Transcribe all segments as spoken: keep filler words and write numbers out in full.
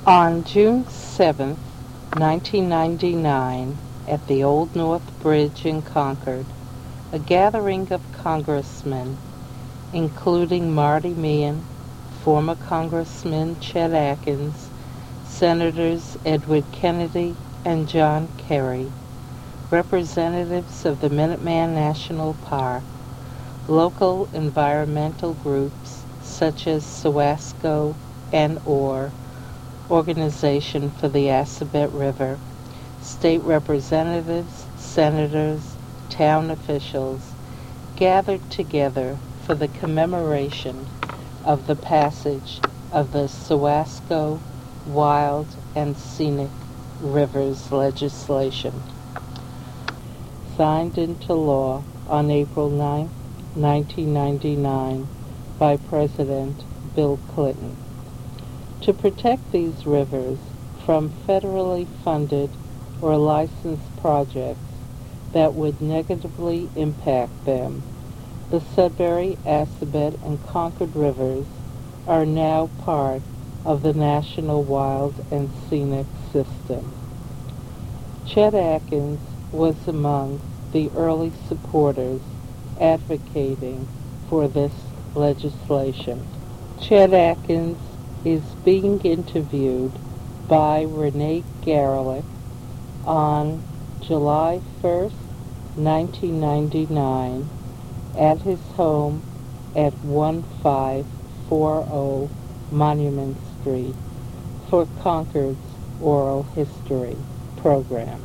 On June seventh, nineteen ninety-nine, at the Old North Bridge in Concord, a gathering of congressmen, including Marty Meehan, former Congressman Chet Atkins, Senators Edward Kennedy and John Kerry, representatives of the Minuteman National Park, local environmental groups such as SOWASCO and O R, Organization for the Assabet River, state representatives, senators, town officials, gathered together for the commemoration of the passage of the SOWASCO Wild and Scenic Rivers legislation, signed into law on April ninth, nineteen ninety-nine, by President Bill Clinton. To protect these rivers from federally funded or licensed projects that would negatively impact them, the Sudbury, Assabet, and Concord rivers are now part of the National Wild and Scenic System. Chet Atkins was among the early supporters advocating for this legislation. Chet Atkins is being interviewed by Renee Garelick on July first, nineteen ninety-nine, at his home at one five four zero Monument Street for Concord's Oral History program.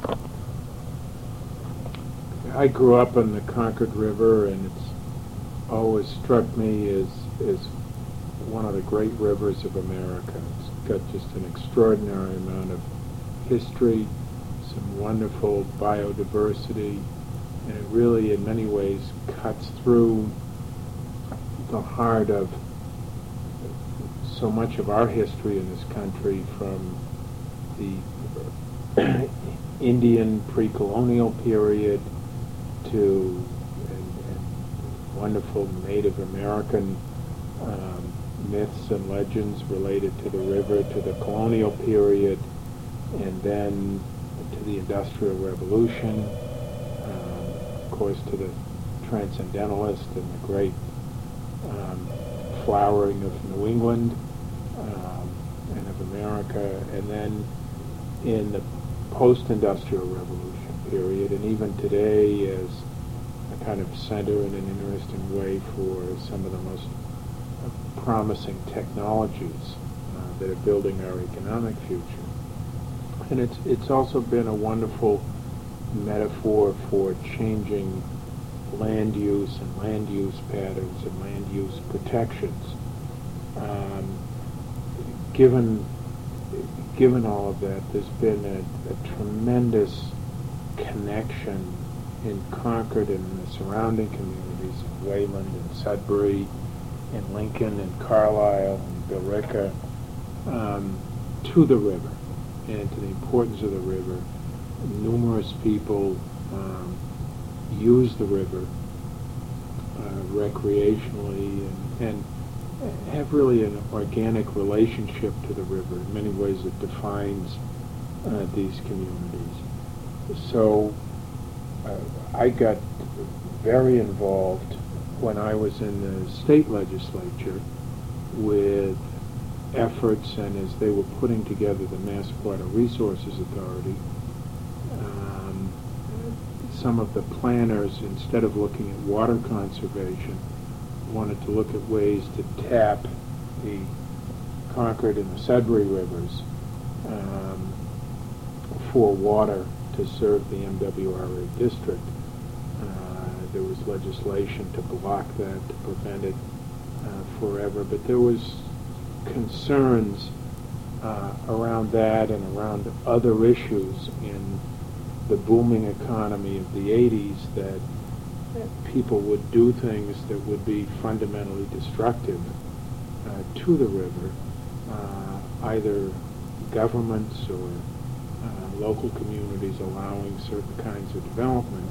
I grew up on the Concord River, and it's always struck me as, as one of the great rivers of America. It's got just an extraordinary amount of history, some wonderful biodiversity, and it really in many ways cuts through the heart of so much of our history in this country, from the Indian pre-colonial period to and, and wonderful Native American um, myths and legends related to the river, to the colonial period, and then to the Industrial Revolution, um, of course to the Transcendentalist and the great um, flowering of New England um, and of America, and then in the post-Industrial Revolution period, and even today as a kind of center in an interesting way for some of the most promising technologies uh, that are building our economic future. And it's it's also been a wonderful metaphor for changing land use and land use patterns and land use protections. Um, given given all of that, there's been a, a tremendous connection in Concord and in the surrounding communities of Wayland and Sudbury and Lincoln and Carlisle and Billerica um, to the river and to the importance of the river. Numerous people um, use the river uh, recreationally and, and have really an organic relationship to the river. In many ways it defines uh, these communities. So uh, I got very involved when I was in the state legislature with efforts, and as they were putting together the Mass Water Resources Authority, um, some of the planners, instead of looking at water conservation, wanted to look at ways to tap the Concord and the Sudbury rivers um, for water to serve the M W R A district. Uh, there was legislation to block that, to prevent it uh, forever, but there was concerns uh, around that and around other issues in the booming economy of the eighties, that people would do things that would be fundamentally destructive uh, to the river, uh, either governments or uh, local communities allowing certain kinds of development,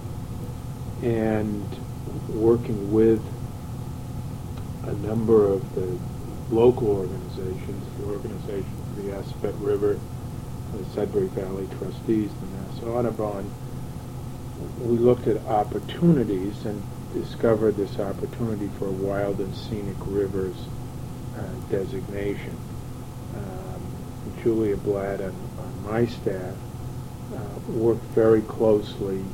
and working with a number of the local organizations, the Organization for the Aspet River, the Sudbury Valley Trustees, the Mass Audubon, we looked at opportunities and discovered this opportunity for a wild and scenic rivers uh, designation. Um, Julia Blatt on, on my staff uh, worked very closely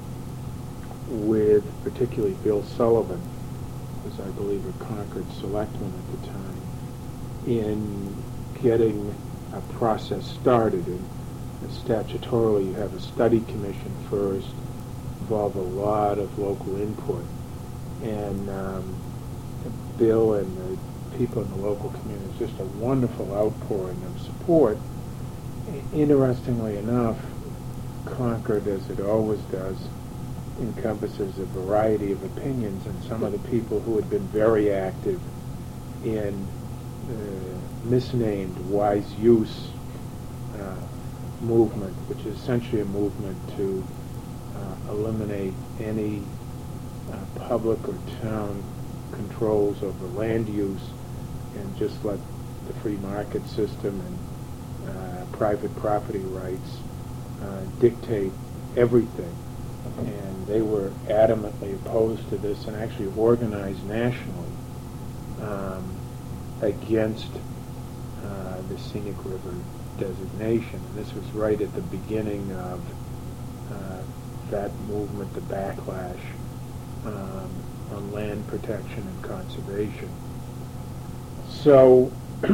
with particularly Bill Sullivan, who was, I believe, a Concord selectman at the time, in getting a process started. And statutorily, you have a study commission first, involve a lot of local input, and um, Bill and the people in the local community, it's just a wonderful outpouring of support. Interestingly enough, Concord, as it always does, encompasses a variety of opinions, and some of the people who had been very active in uh, misnamed wise use uh, movement, which is essentially a movement to uh, eliminate any uh, public or town controls over land use and just let the free market system and uh, private property rights uh, dictate everything. And they were adamantly opposed to this and actually organized nationally um, against uh, the Scenic River designation. And this was right at the beginning of uh, that movement, the backlash um, on land protection and conservation. So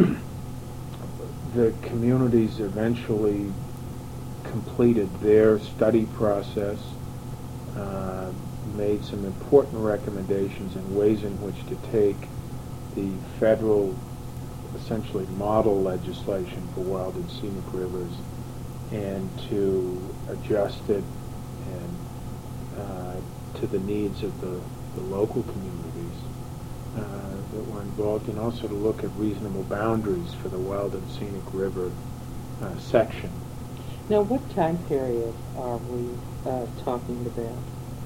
the communities eventually completed their study process, uh, made some important recommendations in ways in which to take the federal, essentially model legislation for wild and scenic rivers and to adjust it and uh, to the needs of the, the local communities uh, that were involved, and also to look at reasonable boundaries for the wild and scenic river uh, section. Now, what time period are we uh, talking about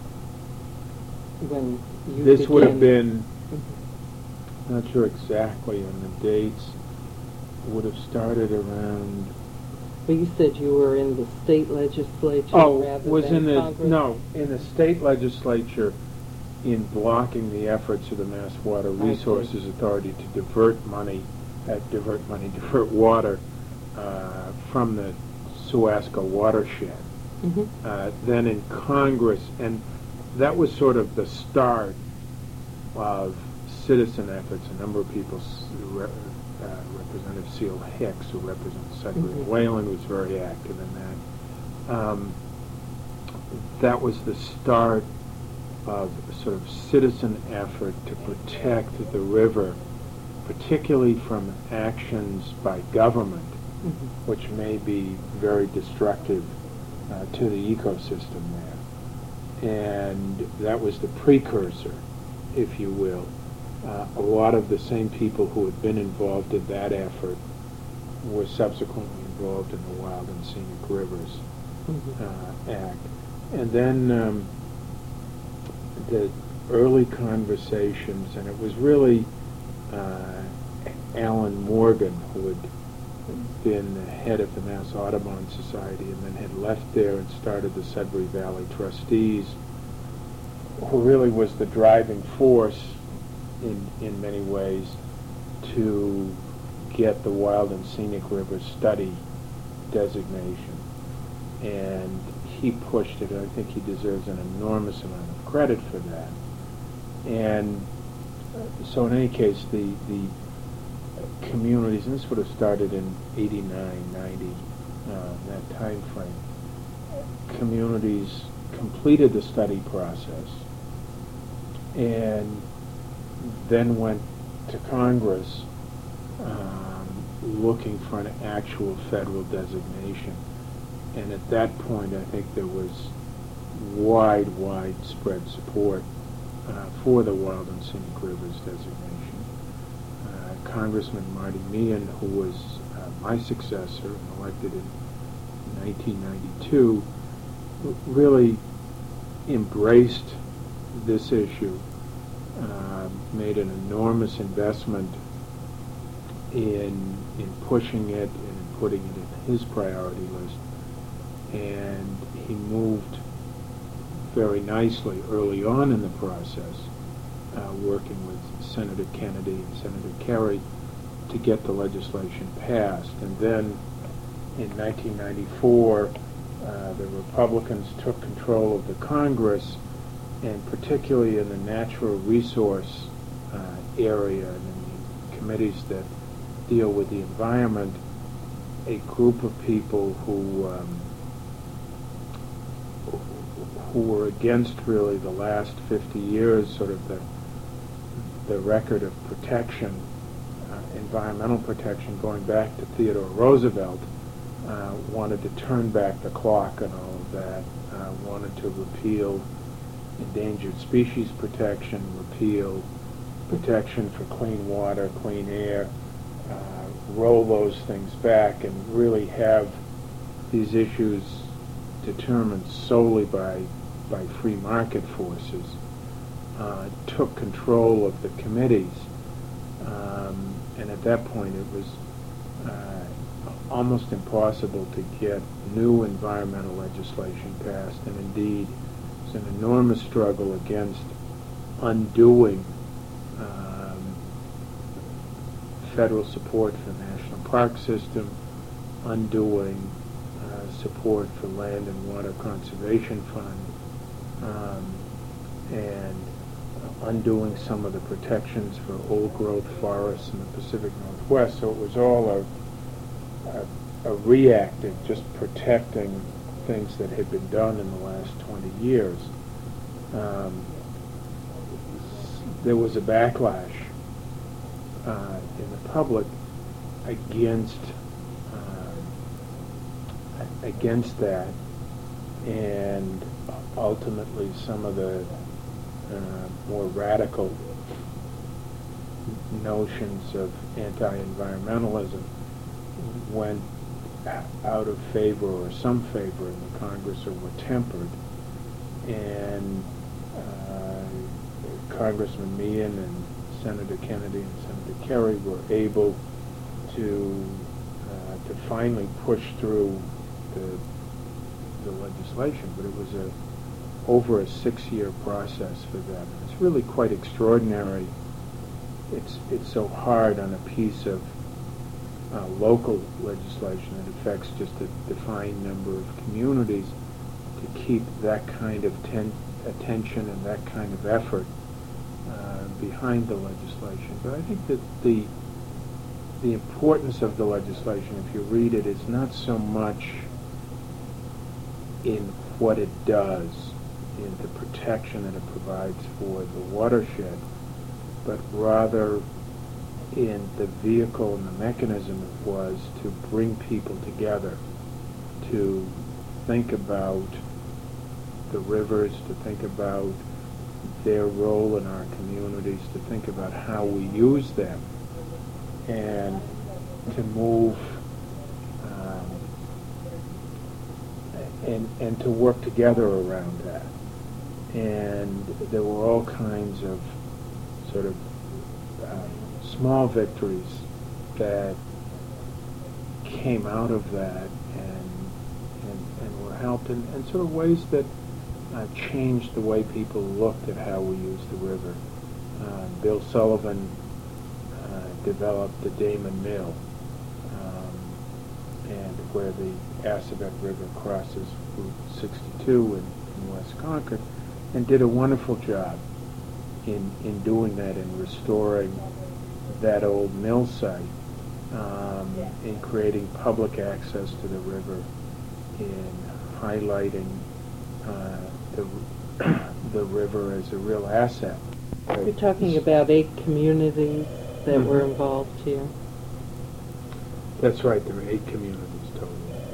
when you This began? would have been, mm-hmm. not sure exactly on the dates, would have started around. Well, you said you were in the state legislature Oh, rather was than in the Congress? no in the state legislature in blocking the efforts of the Mass Water Resources Authority to divert money, uh, divert money, divert water uh, from the Suasco watershed. Mm-hmm. Uh, then in Congress, and that was sort of the start of citizen efforts. A number of people, uh, Representative Seal Hicks, who represents Sudbury and Wayland, was very active in that. Um, that was the start of a sort of citizen effort to protect the river, particularly from actions by government, mm-hmm. which may be very destructive uh, to the ecosystem there. And that was the precursor, if you will. Uh, a lot of the same people who had been involved in that effort were subsequently involved in the Wild and Scenic Rivers mm-hmm. uh, Act. And then um, the early conversations, and it was really uh, Alan Morgan, who had been the head of the Mass Audubon Society and then had left there and started the Sudbury Valley Trustees, who really was the driving force in in many ways to get the Wild and Scenic Rivers study designation. And he pushed it, and I think he deserves an enormous amount of credit for that. And uh, so in any case, the, the communities, and this would have started in eighty-nine, ninety, uh, that time frame, communities completed the study process and then went to Congress um, looking for an actual federal designation. And at that point, I think there was wide, widespread support uh, for the Wild and Scenic Rivers designation. Uh, Congressman Marty Meehan, who was uh, my successor and elected in nineteen ninety-two, really embraced this issue, uh, made an enormous investment in in pushing it and in putting it in his priority list. And he moved very nicely early on in the process, uh, working with Senator Kennedy and Senator Kerry to get the legislation passed. And then in nineteen ninety-four, uh, the Republicans took control of the Congress, and particularly in the natural resource uh, area and in the committees that deal with the environment, a group of people who um, who were against really the last fifty years, sort of the the record of protection, uh, environmental protection going back to Theodore Roosevelt, uh, wanted to turn back the clock on all of that, uh, wanted to repeal endangered species protection, repeal protection for clean water, clean air, uh, roll those things back and really have these issues determined solely by by free market forces, uh, took control of the committees, um, and at that point it was uh, almost impossible to get new environmental legislation passed, and indeed it was an enormous struggle against undoing um, federal support for the National Park System, undoing uh, support for Land and Water Conservation Fund, um, and undoing some of the protections for old-growth forests in the Pacific Northwest. So it was all a, a, a reactive, just protecting things that had been done in the last twenty years. Um, there was a backlash uh, in the public against uh, against that, and ultimately some of the uh, more radical notions of anti-environmentalism went out of favor, or some favor in the Congress, or were tempered. And uh, Congressman Meehan and Senator Kennedy and Senator Kerry were able to uh, to finally push through the the legislation, but it was a over a six-year process for them. It's really quite extraordinary. It's it's so hard on a piece of uh, local legislation that affects just a defined number of communities to keep that kind of ten- attention and that kind of effort uh, behind the legislation. But I think that the the importance of the legislation, if you read it, is not so much in what it does, in the protection that it provides for the watershed, but rather in the vehicle and the mechanism it was to bring people together, to think about the rivers, to think about their role in our communities, to think about how we use them, and to move um, and and to work together around that. And there were all kinds of sort of um, small victories that came out of that, and and, and were helped in, in sort of ways that uh, changed the way people looked at how we use the river. Uh, Bill Sullivan uh, developed the Damon Mill, um, and where the Assabet River crosses Route sixty-two in, in West Concord, and did a wonderful job in in doing that, in restoring that old mill site, um, in creating public access to the river, in highlighting uh, the the river as a real asset. You're talking about eight communities that Mm-hmm. were involved here. That's right. There are eight communities total.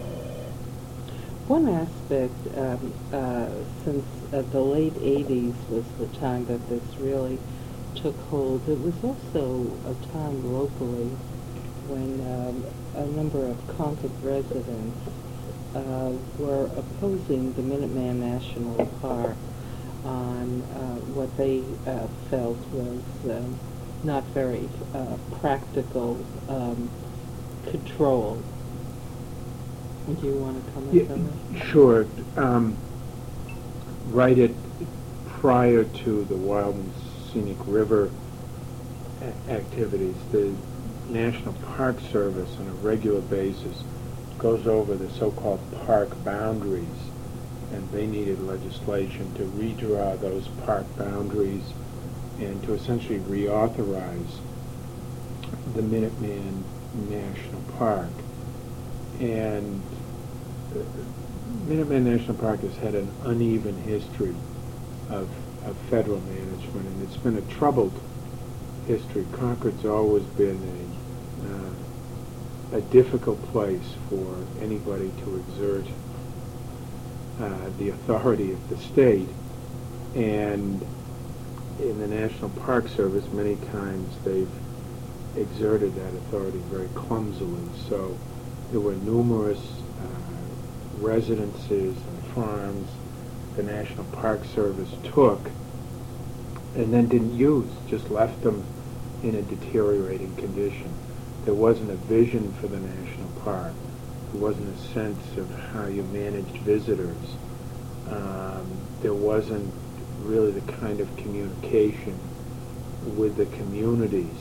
One aspect, um, uh, since uh, the late eighties was the time that this really took hold, it was also a time locally when um, a number of Concord residents uh, were opposing the Minuteman National Park on uh, what they uh, felt was um, not very uh, practical um, control. Do you want to comment Yeah, on that? sure. Um, right at prior to the Wild and Scenic River a- activities, the National Park Service on a regular basis goes over the so-called park boundaries, and they needed legislation to redraw those park boundaries and to essentially reauthorize the Minuteman National Park. And uh, Minuteman National Park has had an uneven history of, of federal management, and it's been a troubled history. Concord's always been a, uh, a difficult place for anybody to exert uh, the authority of the state. And in the National Park Service, many times they've exerted that authority very clumsily. So there were numerous uh, residences and farms the National Park Service took and then didn't use, just left them in a deteriorating condition. There wasn't a vision for the national park. There wasn't a sense of how you managed visitors. Um, there wasn't really the kind of communication with the communities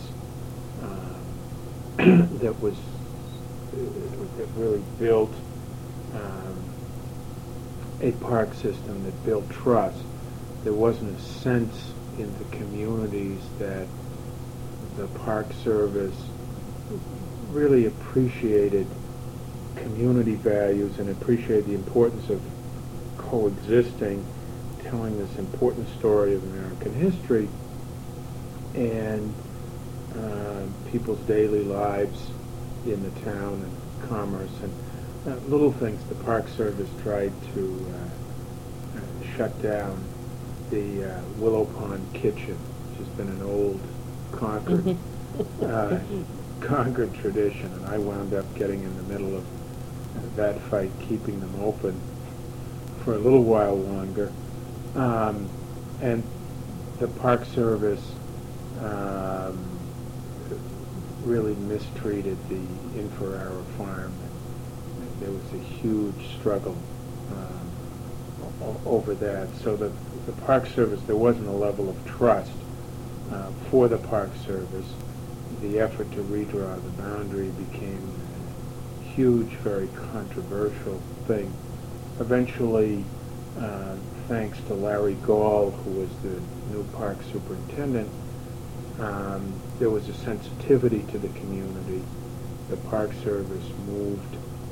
uh, that was that really built um, a park system that built trust. There wasn't a sense in the communities that the Park Service really appreciated community values and appreciated the importance of coexisting, telling this important story of American history and uh, people's daily lives in the town and commerce and uh, little things. The Park Service tried to uh, uh, shut down the uh, Willow Pond Kitchen, which has been an old Concord uh, Concord tradition, and I wound up getting in the middle of uh, that fight, keeping them open for a little while longer. Um, and the Park Service um, really mistreated the Inverara farm. There was a huge struggle um, o- over that. So the, the Park Service, there wasn't a level of trust uh, for the Park Service. The effort to redraw the boundary became a huge, very controversial thing. Eventually, uh, thanks to Larry Gall, who was the new park superintendent, um, there was a sensitivity to the community. The Park Service moved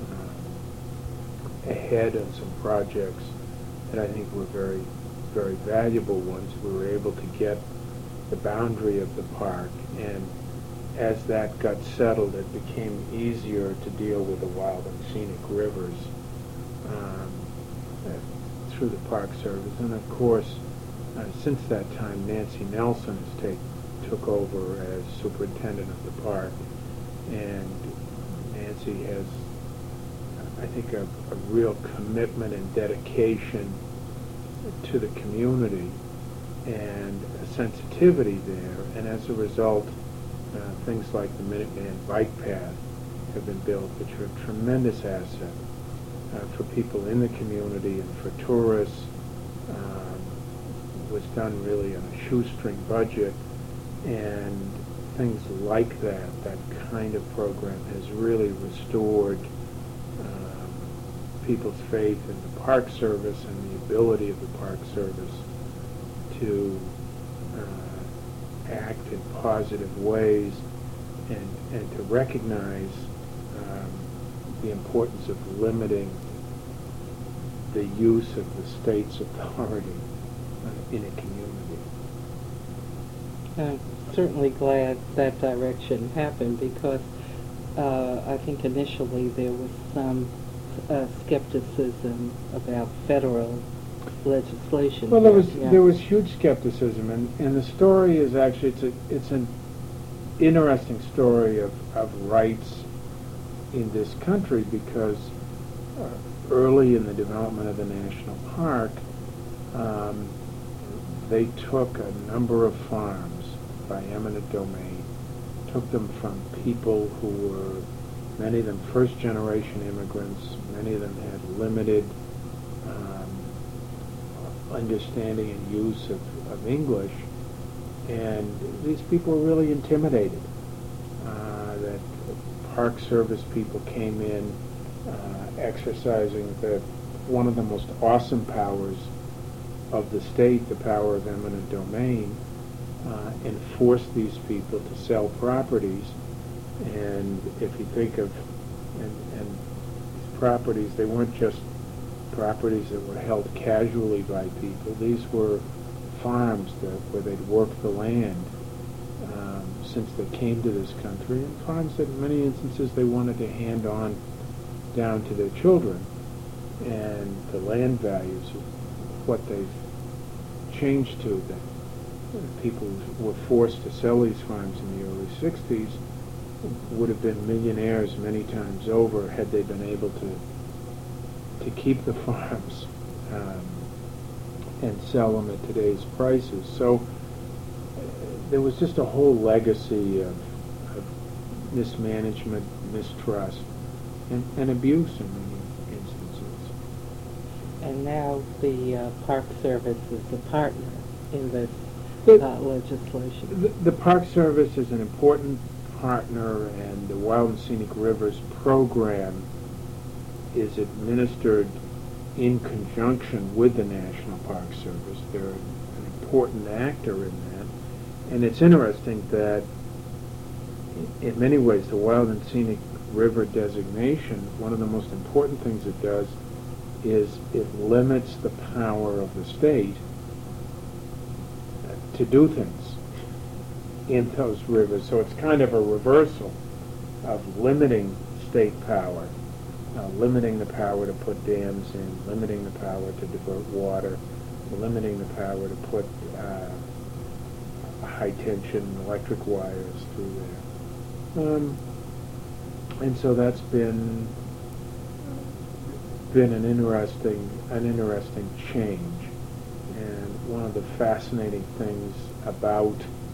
uh, ahead on some projects that I think were very, very valuable ones. We were able to get the boundary of the park, and as that got settled, it became easier to deal with the wild and scenic rivers um, uh, through the Park Service. And of course, uh, since that time, Nancy Nelson has take, took over as superintendent of the park, and Nancy has, I think, a, a real commitment and dedication to the community and a sensitivity there, and as a result, uh, things like the Minuteman Bike Path have been built, which are a tremendous asset uh, for people in the community and for tourists. Um, was done really on a shoestring budget, and things like that, that kind of program has really restored um, people's faith in the Park Service and the ability of the Park Service to uh, act in positive ways and, and to recognize um, the importance of limiting the use of the state's authority uh, in a community. I'm certainly glad that direction happened, because uh, I think initially there was some uh, skepticism about federal legislation. Well, there here. was Yeah. there was huge skepticism, and, and the story is actually it's a it's an interesting story of, of rights in this country, because uh, early in the development of the national park, um, they took a number of farms by eminent domain, took them from people who were, many of them first-generation immigrants, many of them had limited um, understanding and use of, of English, and these people were really intimidated. Uh, that Park Service people came in uh, exercising the one of the most awesome powers of the state, the power of eminent domain, uh, and forced these people to sell properties. And if you think of, and, and these properties, they weren't just properties that were held casually by people. These were farms that, where they'd worked the land um, since they came to this country, and farms that in many instances they wanted to hand on down to their children. And the land values of what they've changed to, that people were forced to sell these farms in the early sixties, would have been millionaires many times over had they been able to to keep the farms um, and sell them at today's prices. So uh, there was just a whole legacy of, of mismanagement, mistrust, and, and abuse in many instances. And now the uh, Park Service is a partner in this The- uh, legislation. The, the Park Service is an important partner, and the Wild and Scenic Rivers program is administered in conjunction with the National Park Service. They're an important actor in that. And it's interesting that in many ways the Wild and Scenic River designation, one of the most important things it does is it limits the power of the state to do things in those rivers. So it's kind of a reversal of limiting state power, uh, limiting the power to put dams in, limiting the power to divert water, limiting the power to put uh, high-tension electric wires through there. Um, and so that's been been an interesting an interesting change. And one of the fascinating things about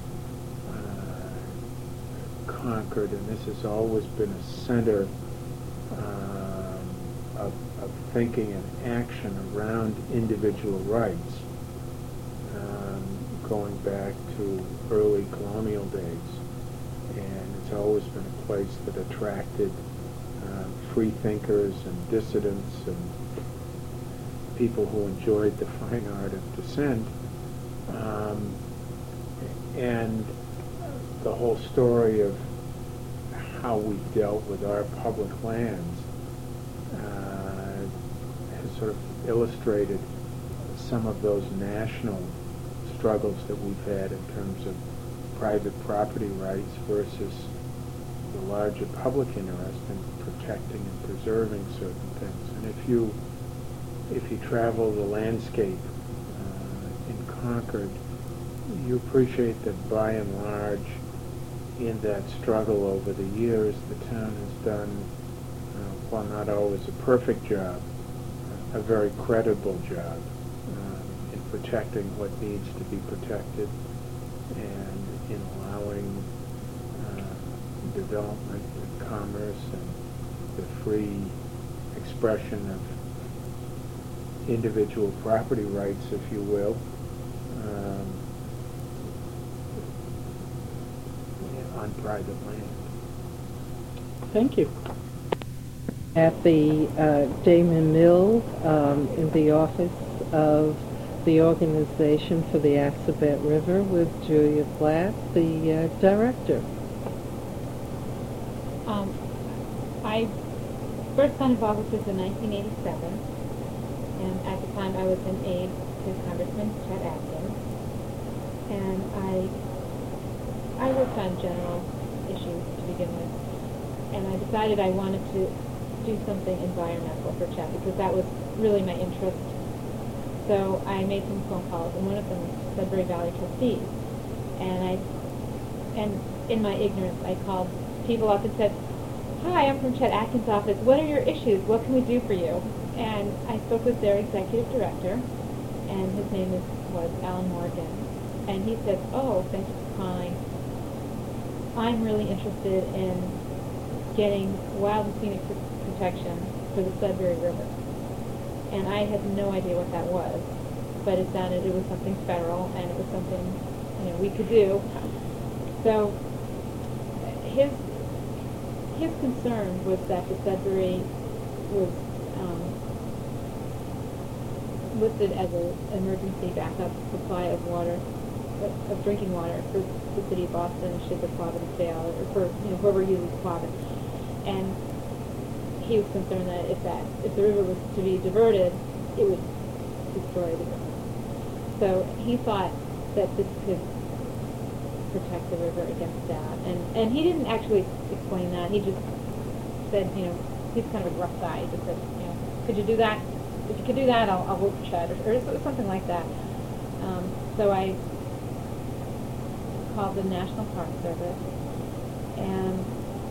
Concord, and this has always been a center um, of, of thinking and action around individual rights, um, going back to early colonial days. And it's always been a place that attracted uh, free thinkers and dissidents and people who enjoyed the fine art of dissent. Um, and the whole story of how we dealt with our public lands uh, has sort of illustrated some of those national struggles that we've had in terms of private property rights versus the larger public interest in protecting and preserving certain things. And if you if you travel the landscape uh, in Concord, you appreciate that by and large, in that struggle over the years, the town has done, uh, while not always a perfect job, a very credible job uh, in protecting what needs to be protected and in allowing uh, development and commerce and the free expression of individual property rights, if you will. Um, on private land. Thank you. At the uh, Damon Mill, um, in the office of the Organization for the Assabet River with Julia Blatt, the uh, director. Um, I first got involved with this in nineteen eighty-seven, and at the time I was an aide to Congressman Chet Atkins, and I I worked on general issues to begin with, and I decided I wanted to do something environmental for Chet because that was really my interest. So I made some phone calls, and one of them was Sudbury Valley trustees, and I, and in my ignorance, I called people up and said, "Hi, I'm from Chet Atkins' office. What are your issues? What can we do for you?" And I spoke with their executive director, and his name is, was Alan Morgan, and he said, "Oh, thank you." Pine, I'm really interested in getting wild and scenic pr- protection for the Sudbury River. And I had no idea what that was, but it sounded, it was something federal, and it was something, you know, we could do. So his his concern was that the Sudbury was um, listed as an emergency backup supply of water, of drinking water for the city of Boston should the Providence fail, or for, you know, whoever uses Providence. And he was concerned that if that if the river was to be diverted, it would destroy the river. So he thought that this could protect the river against that. And and he didn't actually explain that. He just said, you know, he's kind of a rough guy. He just said, you know, could you do that? If you could do that, I'll, I'll vote for Chet, or, or something like that. Um, so I called the National Park Service, and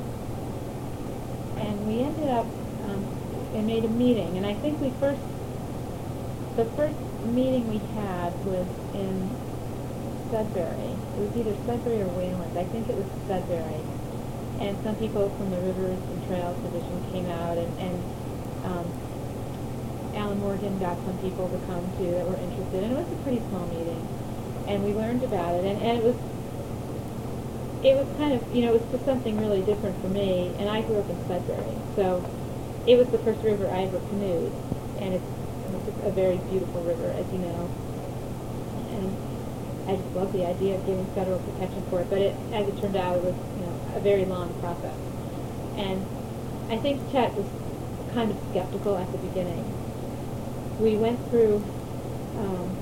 and we ended up um, and made a meeting. And I think we first the first meeting we had was in Sudbury. It was either Sudbury or Wayland. I think it was Sudbury. And some people from the Rivers and Trails Division came out, and, and um, Alan Morgan got some people to come too that were interested. And it was a pretty small meeting. And we learned about it. And, and it was it was kind of, you know, it was just something really different for me. And I grew up in Sudbury. So it was the first river I ever canoed. And it's, it's a very beautiful river, as you know. And I just love the idea of giving federal protection for it, but it, as it turned out, it was, you know, a very long process. And I think Chet was kind of skeptical at the beginning. We went through, um,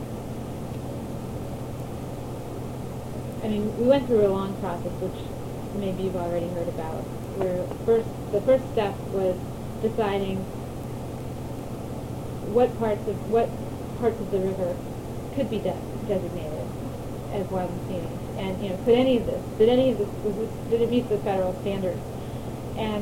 I mean, we went through a long process, which maybe you've already heard about, where first, the first step was deciding what parts of, what parts of the river could be de- designated as wild and scenic, and, you know, could any of this, did any of this, was this, did it meet the federal standards? And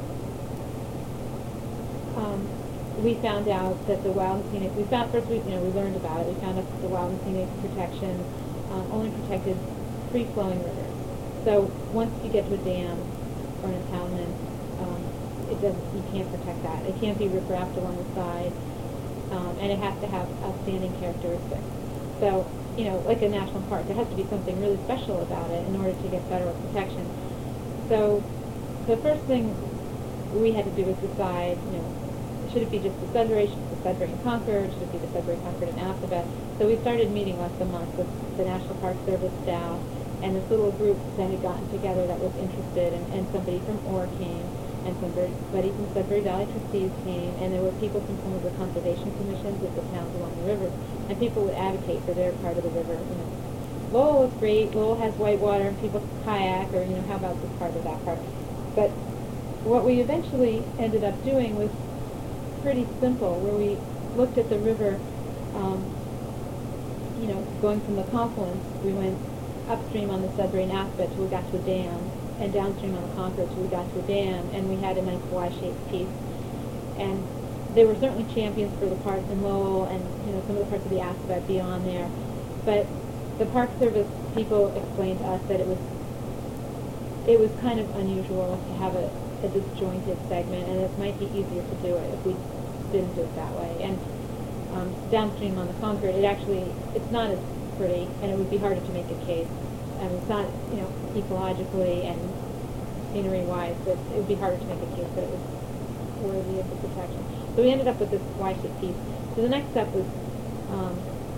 um, we found out that the wild and scenic, we found, first we, you know, we learned about it, we found out that the wild and scenic protection um, only protected free-flowing rivers. So once you get to a dam or an impoundment, um, it doesn't, you can't protect that. It can't be riprap along the side, um, and it has to have outstanding characteristics. So, you know, like a national park, there has to be something really special about it in order to get federal protection. So the first thing we had to do was decide, you know, should it be just the Sudbury, should it be the Sudbury and Concord, should it be the Sudbury, Concord, and Alphabet? So we started meeting once a month with the National Park Service staff and this little group that had gotten together that was interested, and, and somebody from O R came, and somebody from Sudbury Valley Trustees came, and there were people from some of the conservation commissions of the towns along the river, and people would advocate for their part of the river. You know, Lowell is great, Lowell has whitewater, and people kayak, or, you know, how about this part or that part? But what we eventually ended up doing was pretty simple, where we looked at the river, um, you know, going from the confluence, we went upstream on the Sudbury and Alphabet till we got to a dam, and downstream on the Concord till we got to a dam, and we had a nice Y-shaped piece. And there were certainly champions for the parts in Lowell and, you know, some of the parts of the Alphabet beyond there. But the Park Service people explained to us that it was it was kind of unusual to have a, a disjointed segment, and it might be easier to do it if we didn't do it that way. And um, downstream on the Concord, it actually, it's not as pretty, and it would be harder to make a case. I mean, it's not, you know, ecologically and scenery-wise, but it would be harder to make a case that it was worthy of the protection. So we ended up with this Y-shaped piece. So the next step was um,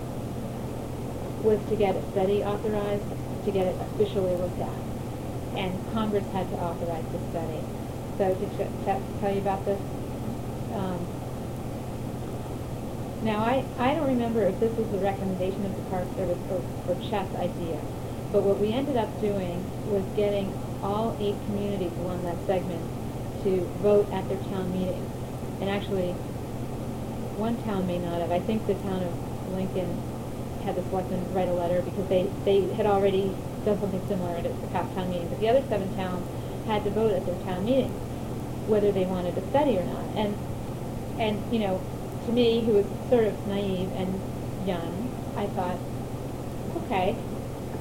was to get a study authorized, to get it officially looked at. And Congress had to authorize the study. So did Chet tell you about this? Um, now, I, I don't remember if this was the recommendation of the Park Service or, or Chet's idea, but what we ended up doing was getting all eight communities along that segment to vote at their town meeting. And actually, one town may not have. I think the town of Lincoln had the selectmen write a letter because they, they had already done something similar at the past town meeting. But the other seven towns had to vote at their town meeting whether they wanted a study or not. And, and you know, to me, who was sort of naive and young, I thought, okay,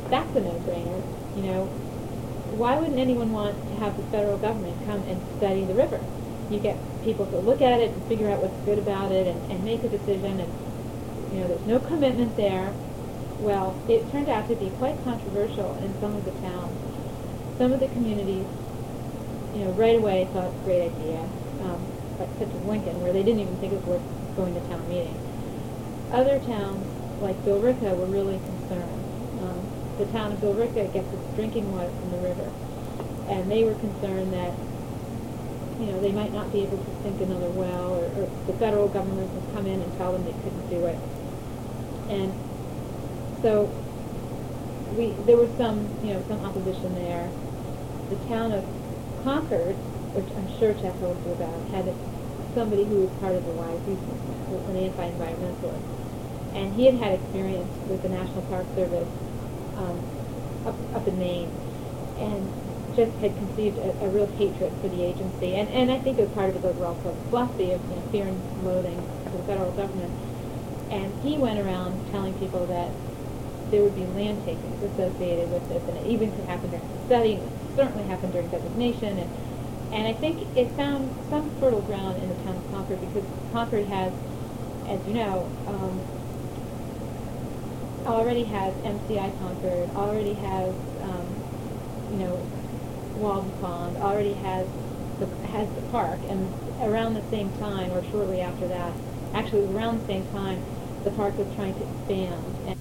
that's a no-brainer. You know, why wouldn't anyone want to have the federal government come and study the river? You get people to look at it and figure out what's good about it and, and make a decision, and you know, there's no commitment there. Well, it turned out to be quite controversial in some of the towns. Some of the communities, you know, right away thought it's a great idea, um, like such as Lincoln, where they didn't even think it was worth going to town meeting. Other towns, like Billerica, were really concerned. Um, the town of Billerica gets its drinking water from the river, and they were concerned that, you know, they might not be able to sink another well, or, or the federal government would come in and tell them they couldn't do it. And so we, there was some, you know, some opposition there. The town of Concord, which I'm sure Chet told you about, had somebody who was part of the Y Z movement, was an anti-environmentalist, and he had had experience with the National Park Service um, up, up in Maine, and just had conceived a, a real hatred for the agency, and, and I think it was part of his overall philosophy of, you know, fear and loathing for the federal government. And he went around telling people that there would be land takings associated with this, and it even could happen during the study, and it certainly happened during designation, and and I think it found some fertile ground in the town of Concord, because Concord has, as you know, um, already has M C I Concord, already has, um, you know, Walden Pond, already has the, has the park, and around the same time, or shortly after that, actually around the same time, the park was trying to expand. And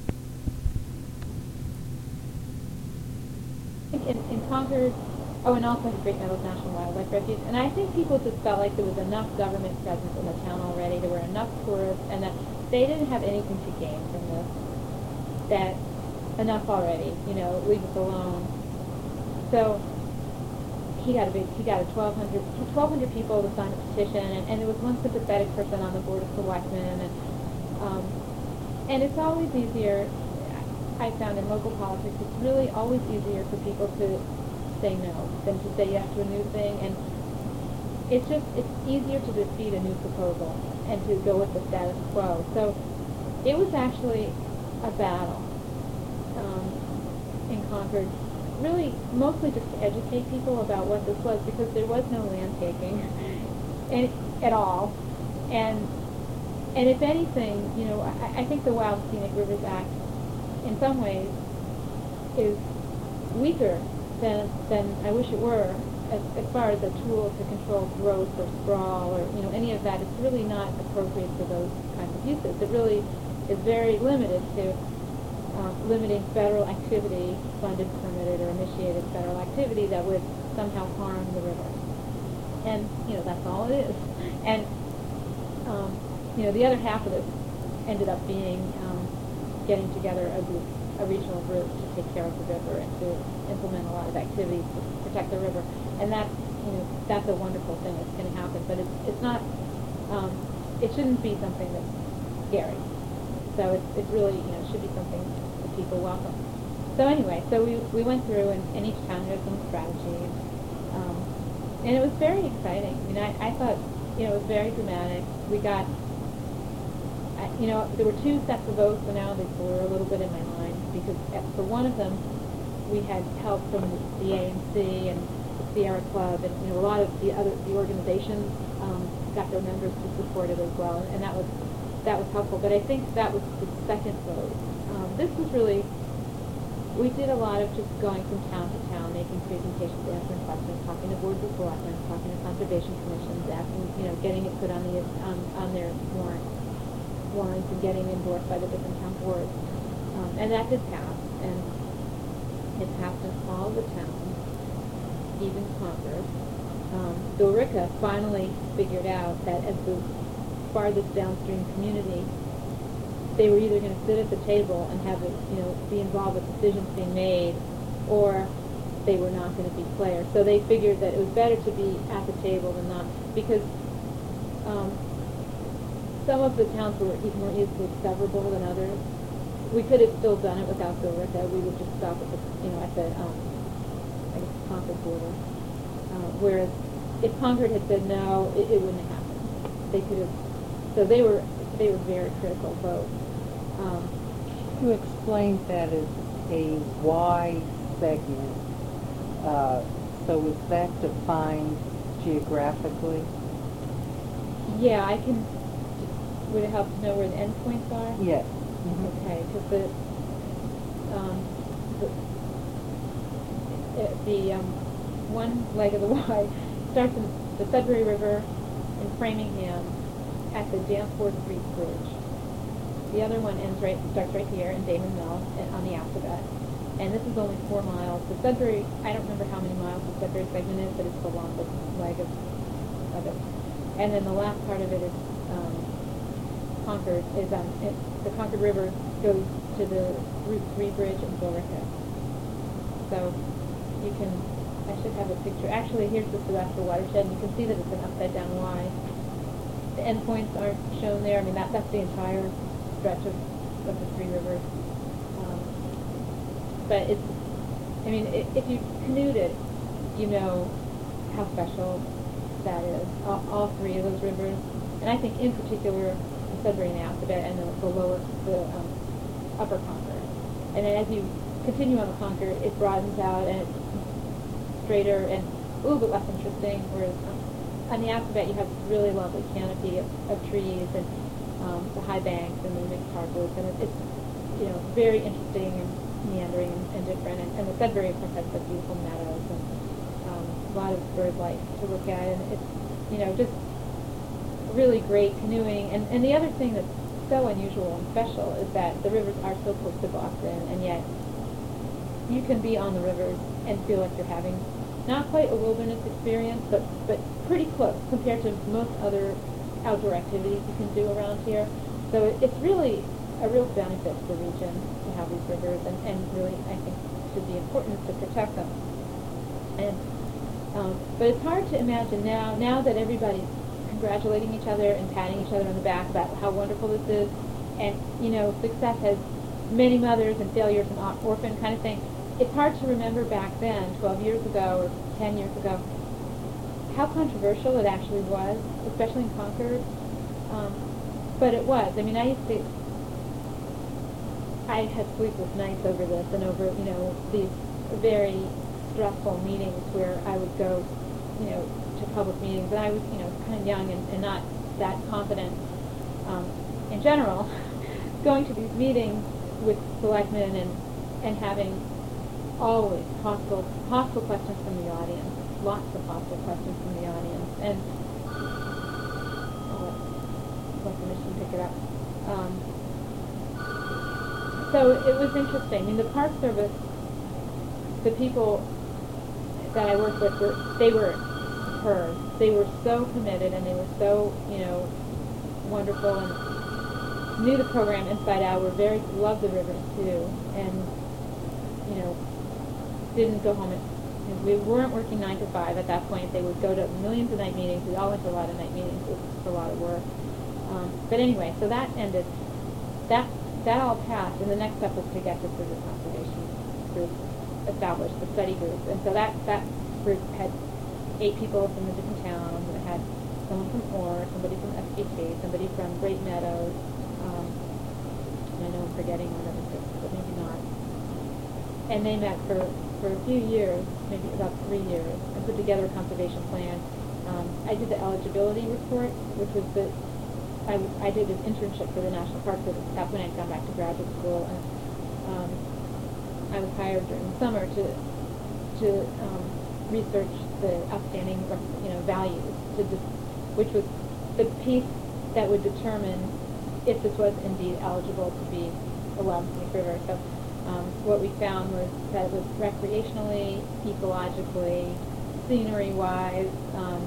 in, in Concord, oh, and also the Great Meadows National Wildlife Refuge, and I think people just felt like there was enough government presence in the town already, there were enough tourists, and that they didn't have anything to gain from this, that enough already, you know, leave us alone. So he got a big, he got a twelve hundred, twelve hundred people to sign a petition, and, and there was one sympathetic person on the board of selectmen, and um, and it's always easier, I found in local politics, it's really always easier for people to say no than to say yes to a new thing, and it's just, it's easier to defeat a new proposal and to go with the status quo. So it was actually a battle um, in Concord, really mostly just to educate people about what this was, because there was no land taking and, at all, and and if anything, you know, I, I think the Wild Scenic Rivers Act in some ways is weaker than than I wish it were, as, as far as a tool to control growth or sprawl or, you know, any of that. It's really not appropriate for those kinds of uses. It really is very limited to uh, limiting federal activity, funded, permitted, or initiated federal activity that would somehow harm the river. And, you know, that's all it is. And, um, you know, the other half of this ended up being um, getting together a group, a regional group to take care of the river and to implement a lot of activities to protect the river. And that's, you know, that's a wonderful thing that's going to happen. But it's, it's not, um, it shouldn't be something that's scary. So it's, it's really, you know, it should be something that people welcome. So anyway, so we, we went through, and, and each town had its own strategy. Um, and it was very exciting. I mean, I, I thought, you know, it was very dramatic. We got, I, you know, there were two sets of votes, so now they were a little bit in my mind, because for one of them, we had help from the A M C and the Sierra Club, and, you know, a lot of the other, the organizations um, got their members to support it as well, and that was, that was helpful. But I think that was the second vote. Um, this was really, we did a lot of just going from town to town, making presentations, answering questions, talking to boards of selectmen, talking to conservation commissions, asking, you know, getting it put on the on, on their warrant, warrants, and getting endorsed by the different town boards. Um, and that did pass, and it passed in all the towns, even Concord. Um, Billerica finally figured out that as the farthest downstream community, they were either going to sit at the table and have it, you know, be involved with decisions being made, or they were not going to be players. So they figured that it was better to be at the table than not, because um, some of the towns were e- more easily severable than others. We could have still done it without Billerica. We would just stop at the, you know, at the, um, I guess, Concord border. Uh, whereas if Concord had said no, it, it wouldn't have happened. They could have. So they were they were very critical votes. Um, You explained that as a Y segment. Uh, so is that defined geographically? Yeah, I can, would it help to know where the endpoints are? Yes. Okay, because the, um, the, uh, the um, one leg of the Y starts in the Sudbury River in Framingham at the Danforth Creek Bridge. The other one ends right, starts right here in Damon Mill uh, on the Alphabet. And this is only four miles. The Sudbury, I don't remember how many miles the Sudbury segment is, but it's the longest leg of, of it. And then the last part of it is um, Concord, is um, it, the Concord River goes to the Route three Bridge in Silver Hill. So you can, I should have a picture. Actually, here's the Sebastopol watershed, and you can see that it's an upside down Y. The endpoints aren't shown there. I mean, that, that's the entire stretch of, of the three rivers. Um, but it's, I mean, I if you canoed it, you know how special that is. All, all three of those rivers, and I think in particular the Sudbury and the Alphabet and the, the lower, the um, upper Concord. And then as you continue on the Concord, it broadens out and it's straighter and a little bit less interesting. Whereas um, on the Alphabet, you have this really lovely canopy of, of trees and um, the high banks and the mixed hardwoods, and it, it's you know very interesting and meandering and, and different. And, and the Sudbury, of course, has the beautiful meadows and um, a lot of bird life to look at, and it's you know just really great canoeing. And, and the other thing that's so unusual and special is that the rivers are so close to Boston, and yet you can be on the rivers and feel like you're having not quite a wilderness experience, but, but pretty close compared to most other outdoor activities you can do around here. So it, it's really a real benefit to the region to have these rivers, and, and really I think should be important to protect them. And um, but it's hard to imagine now, now that everybody's congratulating each other and patting each other on the back about how wonderful this is, and you know success has many mothers and failures and orphan kind of thing. It's hard to remember back then, twelve years ago or ten years ago, how controversial it actually was, especially in Concord. Um, but it was. I mean, I used to, I had sleepless nights over this and over, you know, these very stressful meetings where I would go, you know, to public meetings, and I was, you know, kind of young and, and not that confident um, in general, going to these meetings with selectmen and, and having always hostile, hostile questions from the audience, lots of hostile questions from the audience, and I'll let, let the machine pick it up. Um, so it was interesting. I mean, the Park Service, the people that I worked with, were, they were superb. They were so committed, and they were so, you know, wonderful, and knew the program inside out. Were very, loved the rivers too, and, you know, didn't go home at, you know, we weren't working nine to five at that point. They would go to millions of night meetings. We all went to a lot of night meetings. It was just a lot of work. Um, but anyway, so that ended. That that all passed, and the next step was to get the river conservation group established, the study group. And so that that group had eight people from the different towns, and it had someone from Orr, somebody from S P K, somebody from Great Meadows, um, and I know I'm forgetting one of the but maybe not. And they met for, for a few years, maybe about three years, and put together a conservation plan. Um, I did the eligibility report, which was the, I, was, I did an internship for the National Park Service. That's when I'd gone back to graduate school, and um, I was hired during the summer to to um, research the outstanding, you know, values, to dis- which was the piece that would determine if this was indeed eligible to be a Wild Scenic River. So um, what we found was that it was recreationally, ecologically, scenery-wise, um,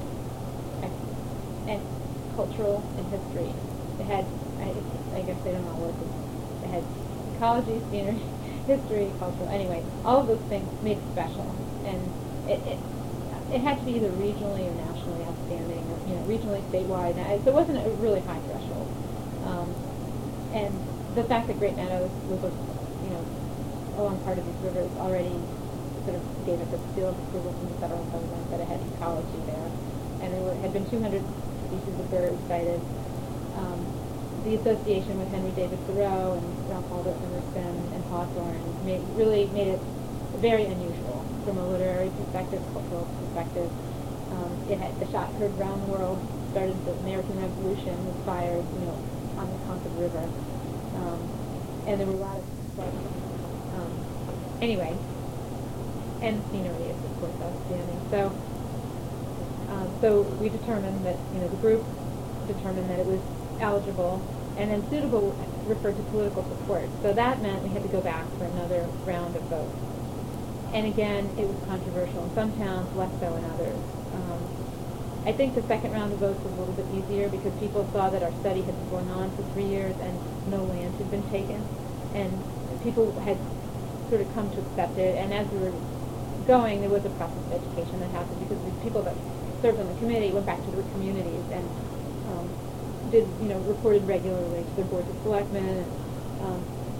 and cultural and history. It had, I, I guess they don't all work. It had ecology, scenery, history, cultural. Anyway, all of those things made it special, and it, it it had to be either regionally or nationally outstanding, or you know, regionally, statewide. Now, so it wasn't a really high threshold. Um, and the fact that Great Meadows was, a, you know, along part of these rivers already sort of gave it the seal of approval from the federal government that it had ecology there, and there were, had been two hundred species of birds sighted. Um, the association with Henry David Thoreau and Ralph Waldo Emerson and Hawthorne made, really made it very unusual from a literary perspective, cultural perspective. Um, it had the shot heard around the world, started the American Revolution, was fired, you know, on the Concord River, um, and there were a lot of um, anyway, and scenery is of course outstanding. So, um, so we determined that you know the group determined that it was eligible, and then suitable referred to political support. So that meant we had to go back for another round of votes. And again, it was controversial in some towns, less so in others. Um, I think the second round of votes was a little bit easier because people saw that our study had been going on for three years and no land had been taken. And people had sort of come to accept it. And as we were going, there was a process of education that happened because the people that served on the committee went back to their communities and um, did, you know, reported regularly to their boards of selectmen. And, um,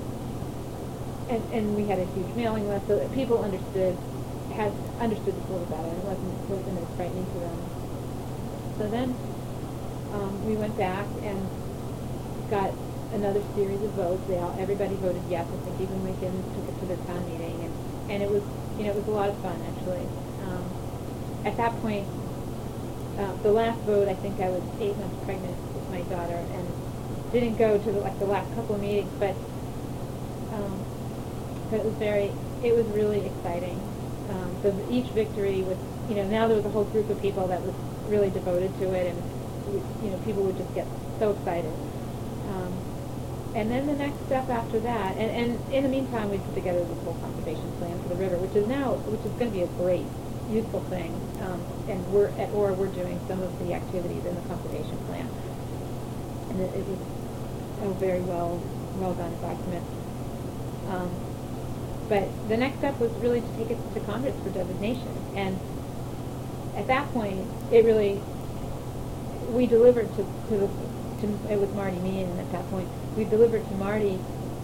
and, and we had a huge mailing list so that people understood, had understood this a little better, and it wasn't, wasn't as frightening to them. So then um, we went back and got another series of votes. They all, everybody voted yes. I think even Lincoln took it to their town meeting, and, and it was, you know, it was a lot of fun actually. Um, at that point, uh, the last vote, I think I was eight months pregnant with my daughter, and didn't go to the, like the last couple of meetings, but um, but it was very, it was really exciting. Um, so each victory was, you know, now there was a whole group of people that was really devoted to it, and you know, people would just get so excited. Um, and then the next step after that, and, and in the meantime, we put together this whole conservation plan for the river, which is now, which is going to be a great, useful thing. Um, and we're at O R, we're doing some of the activities in the conservation plan, and it, it was a very well, well done document. Um, but the next step was really to take it to Congress for designation, and at that point, it really, we delivered to, to the, to, it was Marty Meehan at that point, we delivered to Marty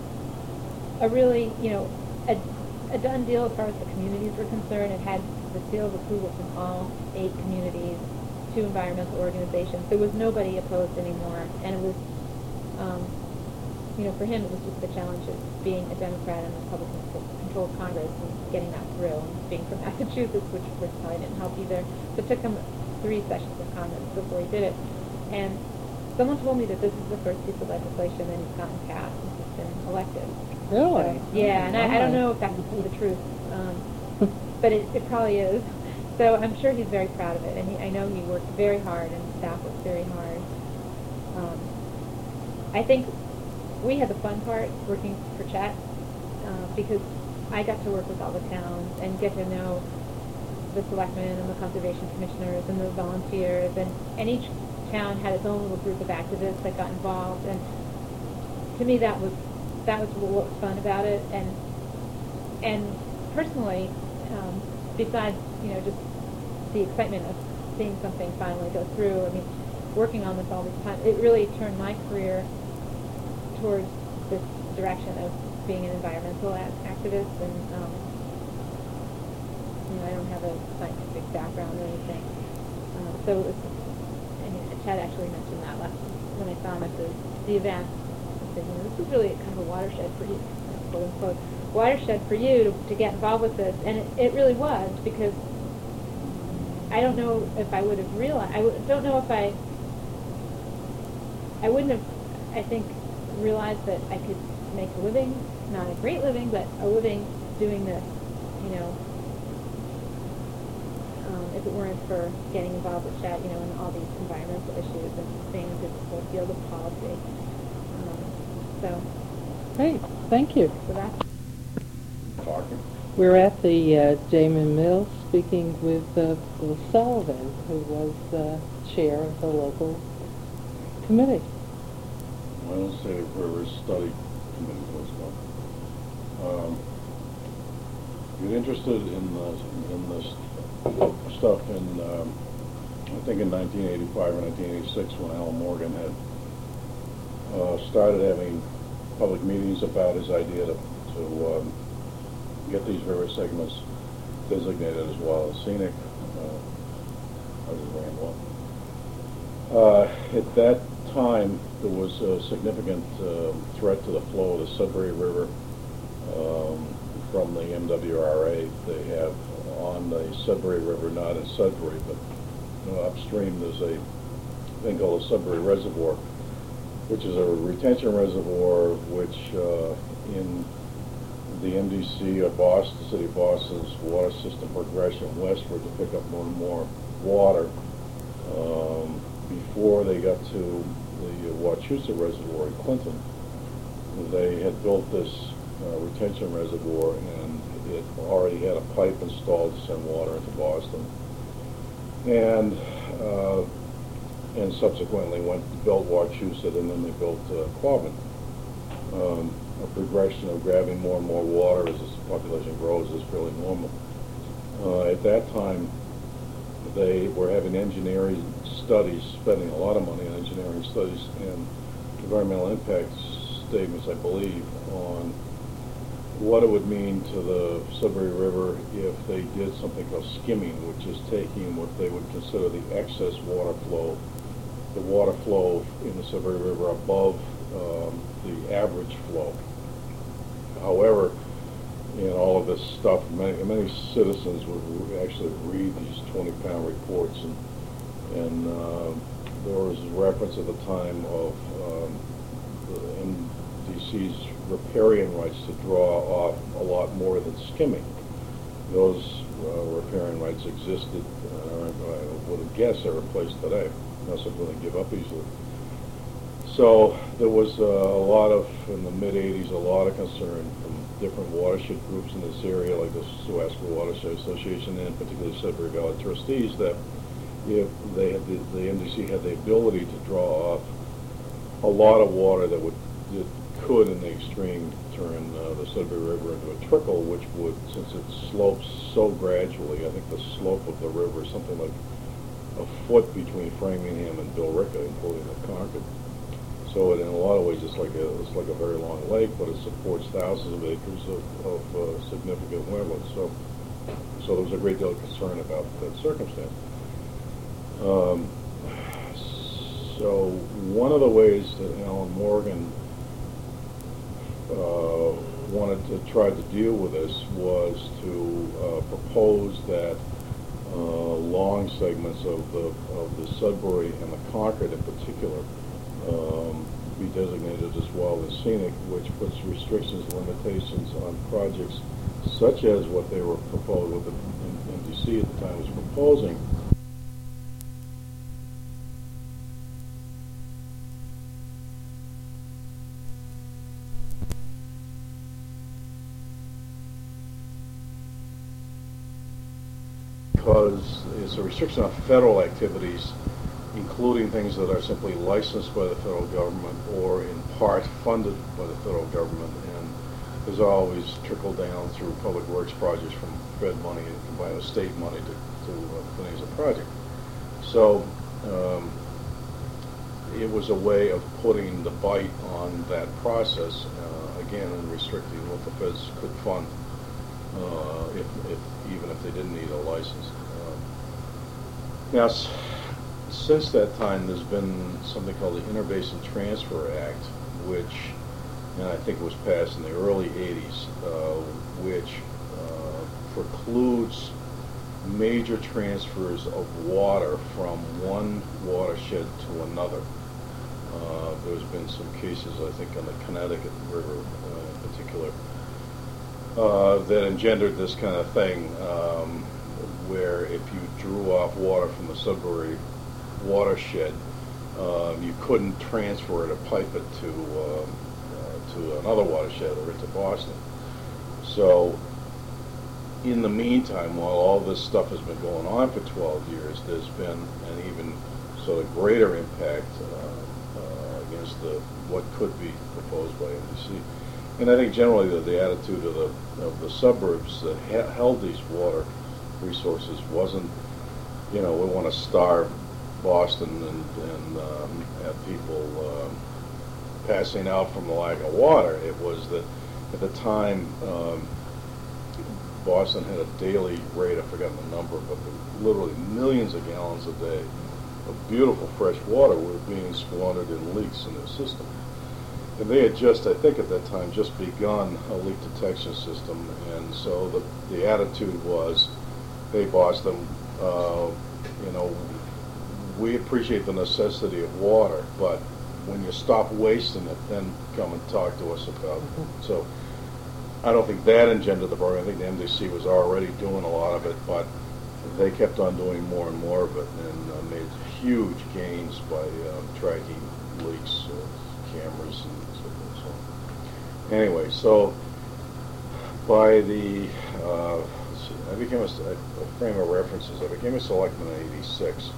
a really, you know, a, a done deal as far as the communities were concerned. It had the seal of approval from all eight communities, two environmental organizations. There was nobody opposed anymore, and it was, um, you know, for him it was just the challenge of being a Democrat in a Republican-controlled Congress and getting that through, and being from Massachusetts, which, which probably didn't help either. So it took him three sessions of Congress before he did it. And someone told me that this is the first piece of legislation that he's gotten passed since he's been elected. Really? So, yeah, and I, I don't know if that's the truth, um, but it, it probably is. So I'm sure he's very proud of it, and he, I know he worked very hard, and staff worked very hard. Um, I think we had the fun part working for Chet, uh, because I got to work with all the towns and get to know the selectmen and the conservation commissioners and the volunteers, and, and each town had its own little group of activists that got involved, and to me that was that was what was fun about it. And and personally, um, besides you know just the excitement of seeing something finally go through, I mean, working on this all this time, it really turned my career towards this direction of being an environmental activist. And um, you know, I don't have a scientific background or anything, uh, so it was, I mean, Chad actually mentioned that last when I saw him at the, the event. I said, you know, this is really kind of a watershed for you, quote unquote, watershed for you to, to get involved with this, and it, it really was, because I don't know if I would have realized, I w- don't know if I, I wouldn't have, I think, realized that I could make a living, not a great living, but a living doing this, you know, um, if it weren't for getting involved with Chet, you know, in all these environmental issues and staying into the whole field of policy. Um, so. Great, thank you. So that's Talking. We're at the uh, Damon Mills speaking with uh, Bill Sullivan, who was uh, chair of the local committee. I don't say River Study Committee was well. Um, get interested in the in this stuff in um, I think in nineteen eighty-five or nineteen eighty-six, when Al Morgan had uh, started having public meetings about his idea to to um, get these river segments designated as wild and scenic. Uh, I was rambling. Uh, at that time, there was a significant um, threat to the flow of the Sudbury River um, from the M W R A. They have on the Sudbury River, not in Sudbury, but you know, upstream, there's a thing called the Sudbury Reservoir, which is a retention reservoir which uh, in the M D C or Boston, City of Boston's water system progression westward to pick up more and more water. Um, before they got to the Wachusett Reservoir in Clinton, they had built this uh, retention reservoir, and it already had a pipe installed to send water into Boston. And uh, and subsequently went built Wachusett, and then they built uh, Quabbin. Um, a progression of grabbing more and more water as the population grows is fairly normal. Uh, at that time, they were having engineering studies, spending a lot of money on engineering studies and environmental impact statements, I believe, on what it would mean to the Sudbury River if they did something called skimming, which is taking what they would consider the excess water flow, the water flow in the Sudbury River above um, the average flow. However, in all of this stuff, many, many citizens would actually read these twenty pound reports, and, and uh, there was reference at the time of um, the M D C's riparian rights to draw off a lot more than skimming. Those uh, riparian rights existed, uh, I would guess are in place today, not something they give up easily. So there was uh, a lot of, in the mid eighties, a lot of concern from different watershed groups in this area, like the Suwasco Watershed Association and particularly Sudbury Valley trustees, that if they had the, the M D C had the ability to draw off a lot of water that would that could, in the extreme, turn uh, the Sudbury River into a trickle, which would, since it slopes so gradually, I think the slope of the river is something like a foot between Framingham and Billerica, including the Concord. So it, in a lot of ways, it's like a it's like a very long lake, but it supports thousands of acres of, of uh, significant wetlands. So, so there was a great deal of concern about that circumstance. Um, so one of the ways that Alan Morgan uh, wanted to try to deal with this was to uh, propose that uh, long segments of the of the Sudbury and the Concord, in particular, Um, be designated as wild and scenic, which puts restrictions and limitations on projects such as what they were proposed, what the M D C at the time was proposing. Because it's a restriction on federal activities, including things that are simply licensed by the federal government or in part funded by the federal government, and there's always trickle down through public works projects from Fed money and combined with state money to, to uh, finance a project. So um, it was a way of putting the bite on that process, uh, again, and restricting what the feds could fund, uh, if, if, even if they didn't need a license. Um, now, since that time, there's been something called the Interbasin Transfer Act, which, and I think it was passed in the early eighties, uh, which uh, precludes major transfers of water from one watershed to another. Uh, there's been some cases, I think, on the Connecticut River uh, in particular, uh, that engendered this kind of thing, um, where if you drew off water from the Sudbury watershed, uh, you couldn't transfer it or pipe it to uh, uh, to another watershed or into Boston. So in the meantime, while all this stuff has been going on for twelve years, there's been an even sort of greater impact uh, uh, against the what could be proposed by M D C. And I think generally the, the attitude of the of the suburbs that ha held these water resources wasn't, you know, we want to starve Boston and, and um, have people um, passing out from the lack of water. It was that at the time, um, Boston had a daily rate, I've forgotten the number, but literally millions of gallons a day of beautiful fresh water were being squandered in leaks in their system. And they had just, I think at that time, just begun a leak detection system, and so the, the attitude was, hey Boston, uh, you know, we appreciate the necessity of water, but when you stop wasting it, then come and talk to us about it. Mhm. So I don't think that engendered the program. I think the M D C was already doing a lot of it, but they kept on doing more and more of it, and uh, made huge gains by uh, tracking leaks, uh, cameras, and so forth. So anyway, so by the uh, let's see, I became a, a frame of references. I became a selectman in eighty-six,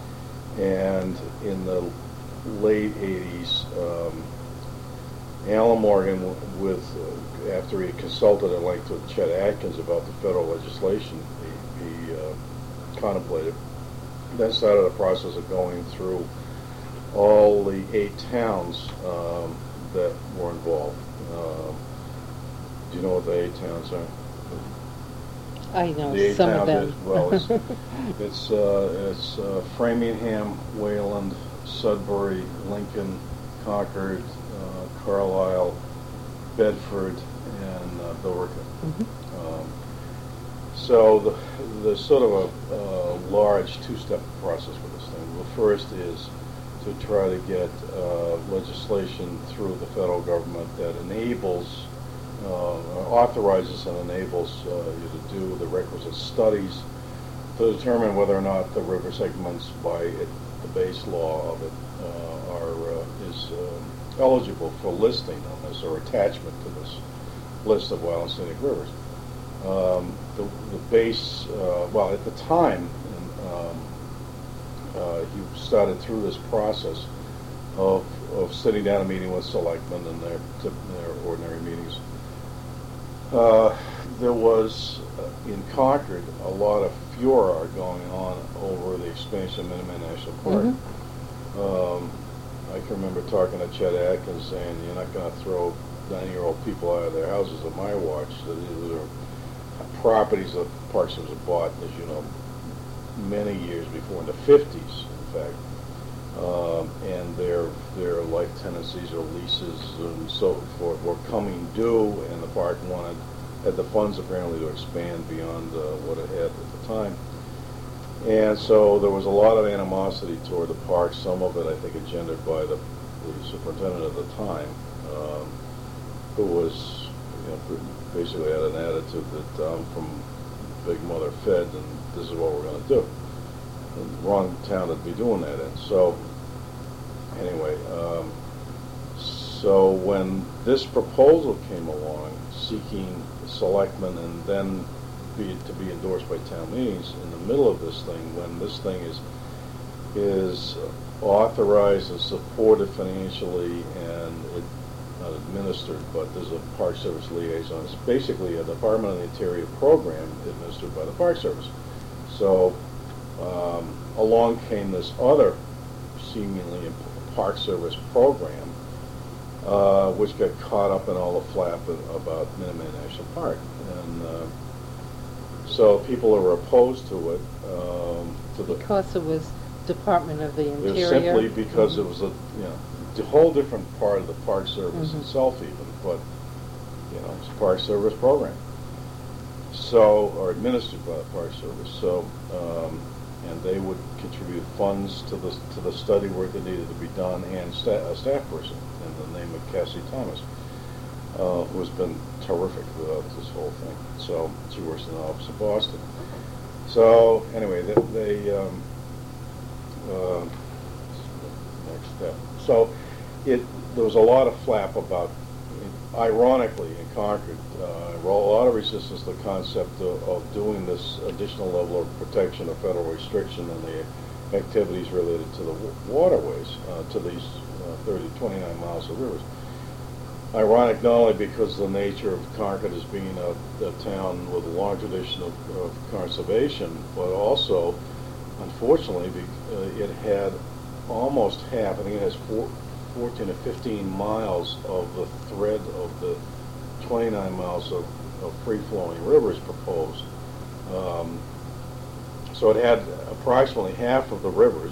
and in the late eighties, um, Alan Morgan, with uh, after he consulted at length with Chet Atkins about the federal legislation he, he uh, contemplated, then started a process of going through all the eight towns um, that were involved. Um, do you know what the eight towns are? I know The eight some of towns them. is- well, it's it's, uh, it's uh, Framingham, Wayland, Sudbury, Lincoln, Concord, uh, Carlisle, Bedford, and uh, Billerica. Mhm. Um, so the, there's sort of a uh, large two-step process with this thing. The first is to try to get uh, legislation through the federal government that enables, uh, authorizes and enables uh, you to do the requisite studies to determine whether or not the river segments, by it, the base law of it, uh, are uh, is um, eligible for listing on this or attachment to this list of wild and scenic rivers. Um, the, the base, uh, well, at the time, and, um, uh, he started through this process of of sitting down and meeting with selectmen in their their ordinary meetings. Uh, there was uh, in Concord a lot of furor going on over the expansion of Minuteman National Park. Mhm. Um, I can remember talking to Chet Atkins saying, "You're not going to throw ninety-year-old people out of their houses at my watch." That these are properties that Park Service had bought, as you know, many years before, in the fifties, in fact. Um, and their their life tenancies or leases and so forth were coming due, and the park wanted had the funds apparently to expand beyond uh, what it had at the time. And so there was a lot of animosity toward the park. Some of it, I think, engendered by the, the superintendent at the time, um, who was, you know, basically had an attitude that I'm from Big Mother Fed, and this is what we're going to do. And the wrong town to be doing that in. So anyway, um, so when this proposal came along, seeking selectmen and then be, to be endorsed by town meetings, in the middle of this thing, when this thing is is authorized and supported financially and it, not administered, but there's a Park Service liaison. It's basically a Department of the Interior program administered by the Park Service. So um, along came this other seemingly Park Service program, uh, which got caught up in all the flap about Minuteman National Park. And uh, so people who were opposed to it, um, to the Because it was Department of the it was Interior. simply because it was a, you know, a whole different part of the Park Service Mhm. itself even, but, you know, it's a Park Service program. So, or administered by the Park Service, so, um, and they would contribute funds to the, to the study work that needed to be done, and sta- a staff person in the name of Cassie Thomas, uh, who's been terrific throughout this whole thing. So, she works in the office in Boston. So, anyway, they, they um, uh, next step. So, it there was a lot of flap about, ironically, in Concord, uh, a lot of resistance to the concept of, of doing this additional level of protection of federal restriction on the activities related to the w- waterways, uh, to these uh, thirty, twenty-nine miles of rivers. Ironic not only because of the nature of Concord as being a, a town with a long tradition of, of conservation, but also, unfortunately, be, uh, it had almost half, I think it has four, fourteen or fifteen miles of the thread of the twenty-nine miles of, of free-flowing rivers proposed. Um, so it had approximately half of the rivers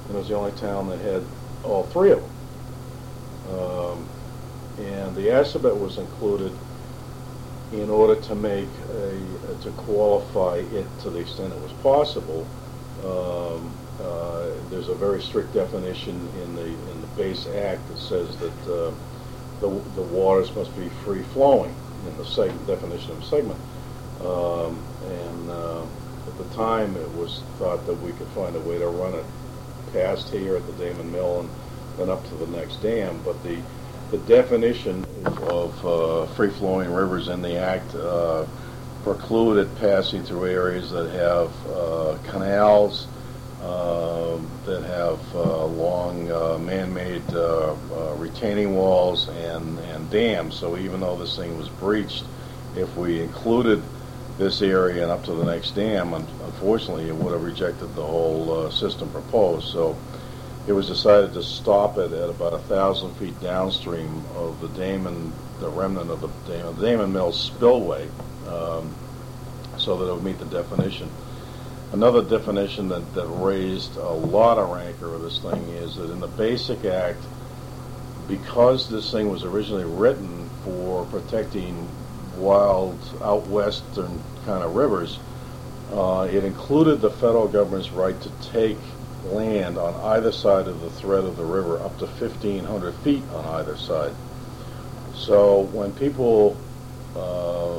and it was the only town that had all three of them. Um, and the Assabet was included in order to make a, to qualify it to the extent it was possible. Um, uh, there's a very strict definition in the in the base act that says that uh, the the waters must be free flowing in the segment, definition of segment. Um, and uh, at the time, it was thought that we could find a way to run it past here at the Damon Mill and then up to the next dam. But the the definition of uh, free-flowing rivers in the Act uh, precluded passing through areas that have uh, canals, uh, that have uh, long uh, man-made uh, uh, retaining walls and, and dams. So even though this thing was breached, if we included this area and up to the next dam, un- unfortunately, it would have rejected the whole uh, system proposed. So it was decided to stop it at about a thousand feet downstream of the Damon, the remnant of the Damon, the Damon Mill spillway, um, so that it would meet the definition. Another definition that, that raised a lot of rancor of this thing is that in the Basic Act, because this thing was originally written for protecting wild, out western kind of rivers, uh, it included the federal government's right to take land on either side of the thread of the river up to fifteen hundred feet on either side. So when people uh,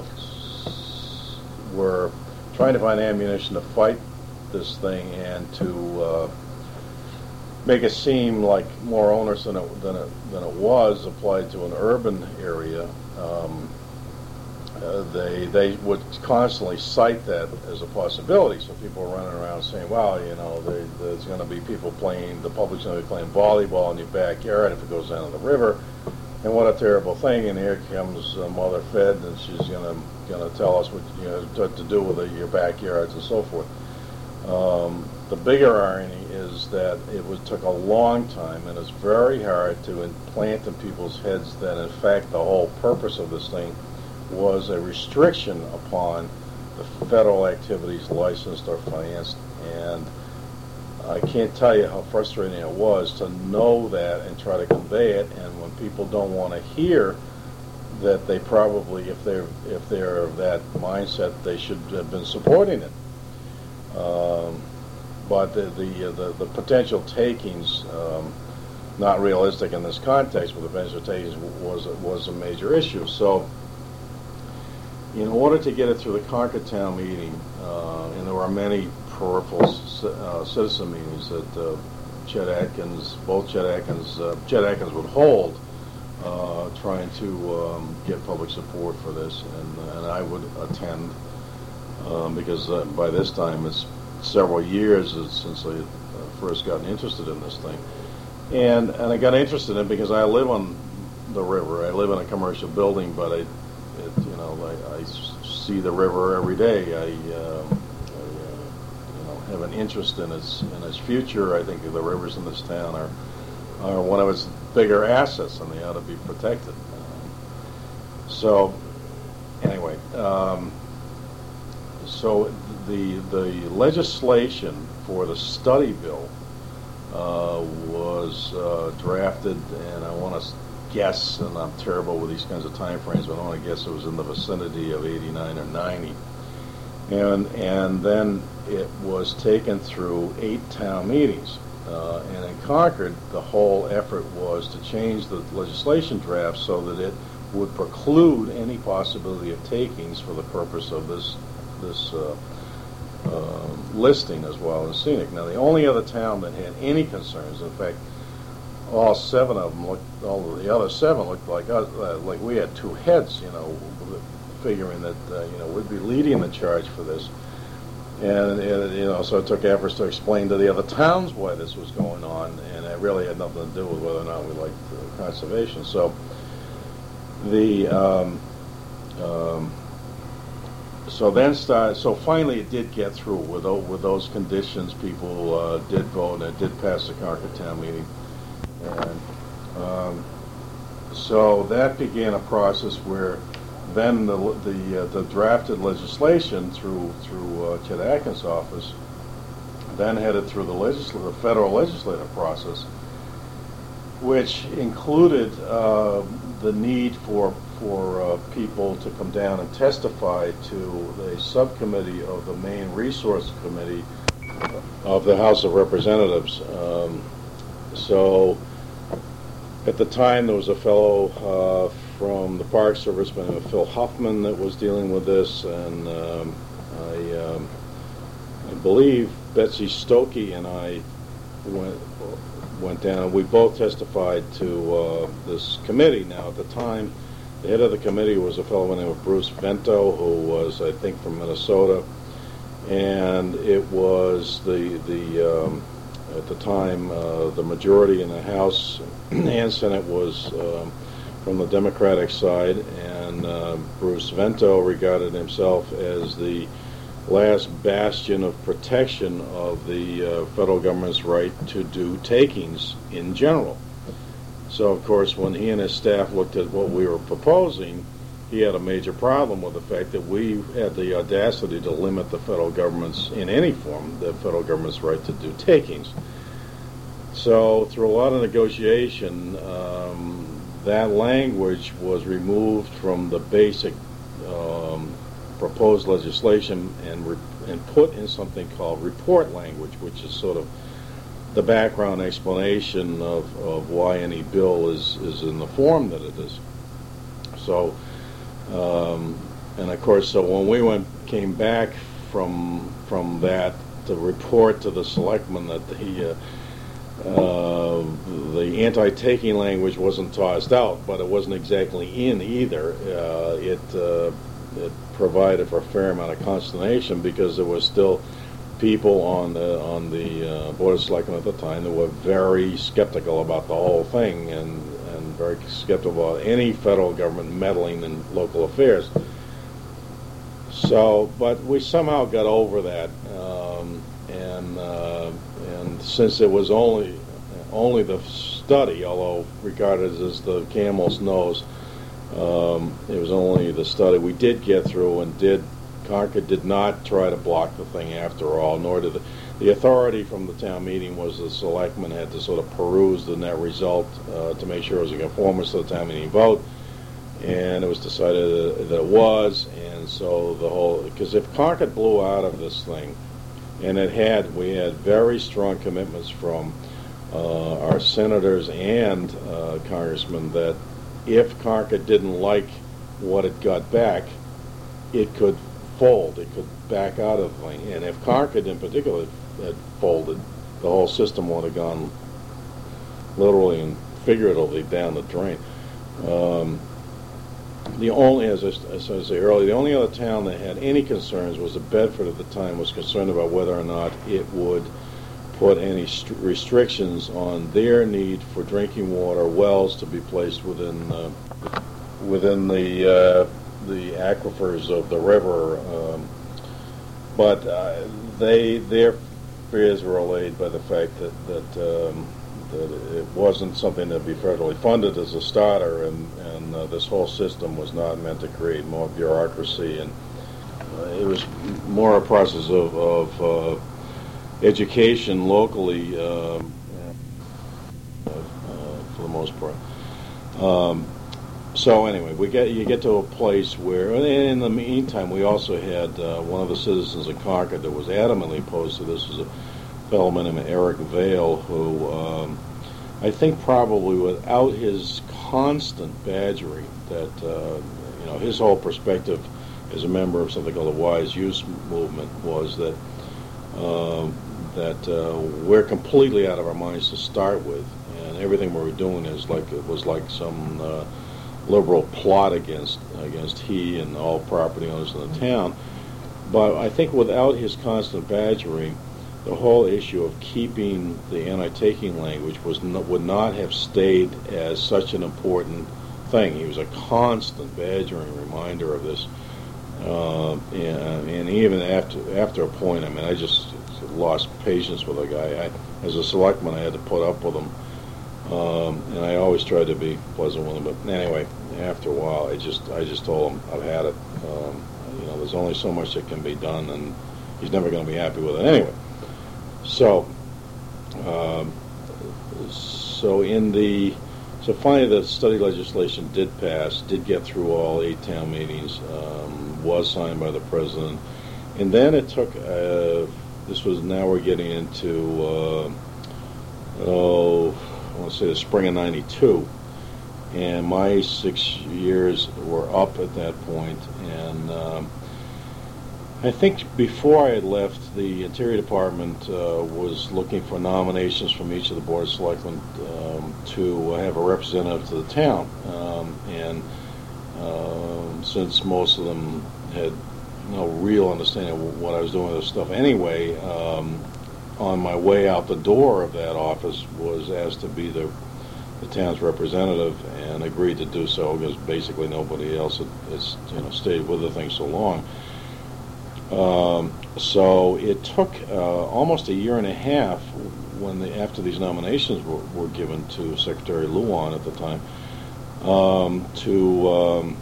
were trying to find ammunition to fight this thing and to uh, make it seem like more onerous than it, than it, than it was applied to an urban area, um, Uh, they they would constantly cite that as a possibility. So people were running around saying, "Well, you know, they, there's going to be people playing, the public's going to be playing volleyball in your backyard if it goes down to the river, and what a terrible thing!" And here comes uh, Mother Fed, and she's going to going to tell us what you know what to do with the, your backyards and so forth. Um, the bigger irony is that it was, took a long time, and it's very hard to implant in people's heads that, in fact, the whole purpose of this thing was a restriction upon the federal activities licensed or financed. And I can't tell you how frustrating it was to know that and try to convey it, and when people don't want to hear that, they probably, if they're if they're of that mindset, they should have been supporting it. Um, but the the, uh, the the potential takings, um, not realistic in this context, but the potential takings was was a major issue. So in order to get it through the Concord Town meeting, uh, and there were many peripheral uh, citizen meetings that uh, Chet Atkins, both Chet Atkins, uh, Chet Atkins would hold, uh, trying to um, get public support for this, and, and I would attend, um, because uh, by this time it's several years since I uh, first gotten interested in this thing. And, and I got interested in it because I live on the river. I live in a commercial building, but I It, you know, I, I see the river every day. I, uh, I uh, you know, have an interest in its in its future. I think the rivers in this town are are one of its bigger assets, and they ought to be protected. Um, so, anyway, um, so the the legislation for the study bill uh, was uh, drafted, and I want to guess, and I'm terrible with these kinds of time frames, but I want to guess it was in the vicinity of eighty-nine or ninety. And and then it was taken through eight town meetings. Uh, and in Concord, the whole effort was to change the legislation draft so that it would preclude any possibility of takings for the purpose of this this uh, uh, listing as well as scenic. Now, the only other town that had any concerns, in fact, all seven of them looked, all of the other seven looked like us, uh, like we had two heads, you know, figuring that, uh, you know, we'd be leading the charge for this. And, uh, you know, so it took efforts to explain to the other towns why this was going on, and it really had nothing to do with whether or not we liked uh, conservation. So the, um, um, so then start, so finally it did get through with, with those conditions. People uh, did vote, and it did pass the Concord Town meeting. And um, so that began a process where then the the, uh, the drafted legislation through through uh, Chet Atkins' office then headed through the legislative, the federal legislative process, which included uh, the need for for uh, people to come down and testify to a subcommittee of the Maine Resource Committee of the House of Representatives. Um, so at the time there was a fellow uh, from the Park Service by the name of Phil Huffman that was dealing with this, and um, I, um, I believe Betsy Stokey and I went went down. We both testified to uh, this committee. Now, at the time, the head of the committee was a fellow by the name of Bruce Vento, who was, I think, from Minnesota, and it was the the um, at the time uh, the majority in the House and Senate was um, from the Democratic side, and uh, Bruce Vento regarded himself as the last bastion of protection of the uh, federal government's right to do takings in general. So, of course, when he and his staff looked at what we were proposing, he had a major problem with the fact that we had the audacity to limit the federal government's, in any form, the federal government's right to do takings. So, through a lot of negotiation, um, that language was removed from the basic um, proposed legislation and re- and put in something called report language, which is sort of the background explanation of, of why any bill is, is in the form that it is. So, um, and of course, so when we went came back from from that to report to the selectmen that the uh, uh, the anti-taking language wasn't tossed out, but it wasn't exactly in either. Uh, it uh, it provided for a fair amount of consternation because there was still people on the on the uh, Board of Selectmen at the time that were very skeptical about the whole thing and, and very skeptical about any federal government meddling in local affairs. So, but we somehow got over that, um, and uh, and since it was only only the study, although regarded as the camel's nose, um, it was only the study we did get through, and did Concord did not try to block the thing after all, nor did the, the authority from the town meeting was the selectmen had to sort of peruse the net result uh, to make sure it was a conformance to the town meeting vote, and it was decided that it was, and so the whole, because if Concord blew out of this thing, and it had, we had very strong commitments from uh, our senators and uh, congressmen that if Concord didn't like what it got back, it could fold, it could back out of the thing. And if Concord in particular had folded, the whole system would have gone literally and figuratively down the drain. Um, the only, as I, as I say earlier, the only other town that had any concerns was that Bedford at the time was concerned about whether or not it would put any st- restrictions on their need for drinking water wells to be placed within uh, within the uh, the aquifers of the river, um, but uh, they their fears were allayed by the fact that that, um, that it wasn't something to be federally funded as a starter, and and uh, this whole system was not meant to create more bureaucracy, and uh, it was more a process of, of uh, education locally, um, uh, for the most part. Um, So anyway, we get you get to a place where, and in the meantime, we also had uh, one of the citizens of Concord that was adamantly opposed to this was a fellow named Eric Vale, who um, I think probably without his constant badgering, that uh, you know his whole perspective as a member of something called the Wise Use Movement was that uh, that uh, we're completely out of our minds to start with, and everything we were doing is like it was like some Uh, liberal plot against against he and all property owners in the town. But I think without his constant badgering, the whole issue of keeping the anti-taking language was no, would not have stayed as such an important thing. He was a constant badgering reminder of this, uh, and, and even after after a point, I mean, I just lost patience with the guy. I, as a selectman, I had to put up with him. Um, and I always tried to be pleasant with him, but anyway, after a while, I just I just told him I've had it. Um, you know, there's only so much that can be done, and he's never going to be happy with it anyway. So, um, so in the so finally the study legislation did pass, did get through all eight town meetings, um, was signed by the president, and then it took. Uh, this was now we're getting into uh, oh I want to say the spring of ninety-two, and my six years were up at that point, and. Um, I think before I had left, the Interior Department uh, was looking for nominations from each of the Board of Selectmen um, to have a representative to the town. Um, and um, since most of them had no real understanding of what I was doing with this stuff anyway, um, on my way out the door of that office was asked to be the, the town's representative, and agreed to do so because basically nobody else had, has you know, stayed with the thing so long. Um, so it took uh, almost a year and a half when the, after these nominations were, were given to Secretary Luan at the time um, to um,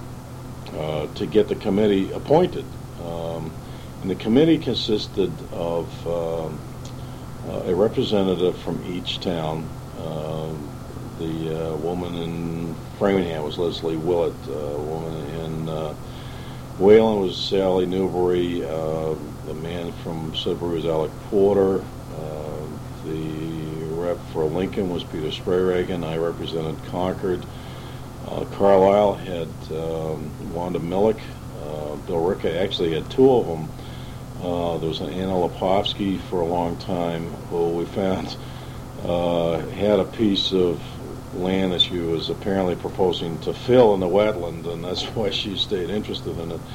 uh, to get the committee appointed. Um, and the committee consisted of um, uh, a representative from each town. Uh, the uh, woman in Framingham was Leslie Willett. Uh, a woman in uh, Wayland was Sally Newbury. Uh, the man from Sudbury was Alec Porter. Uh, the rep for Lincoln was Peter Sprayregan. I represented Concord. Uh, Carlisle had um, Wanda Millick. Uh, Bill Ricca actually had two of them. Uh, there was an Anna Lepovsky for a long time who we found uh, had a piece of land that she was apparently proposing to fill in the wetland, and that's why she stayed interested in it.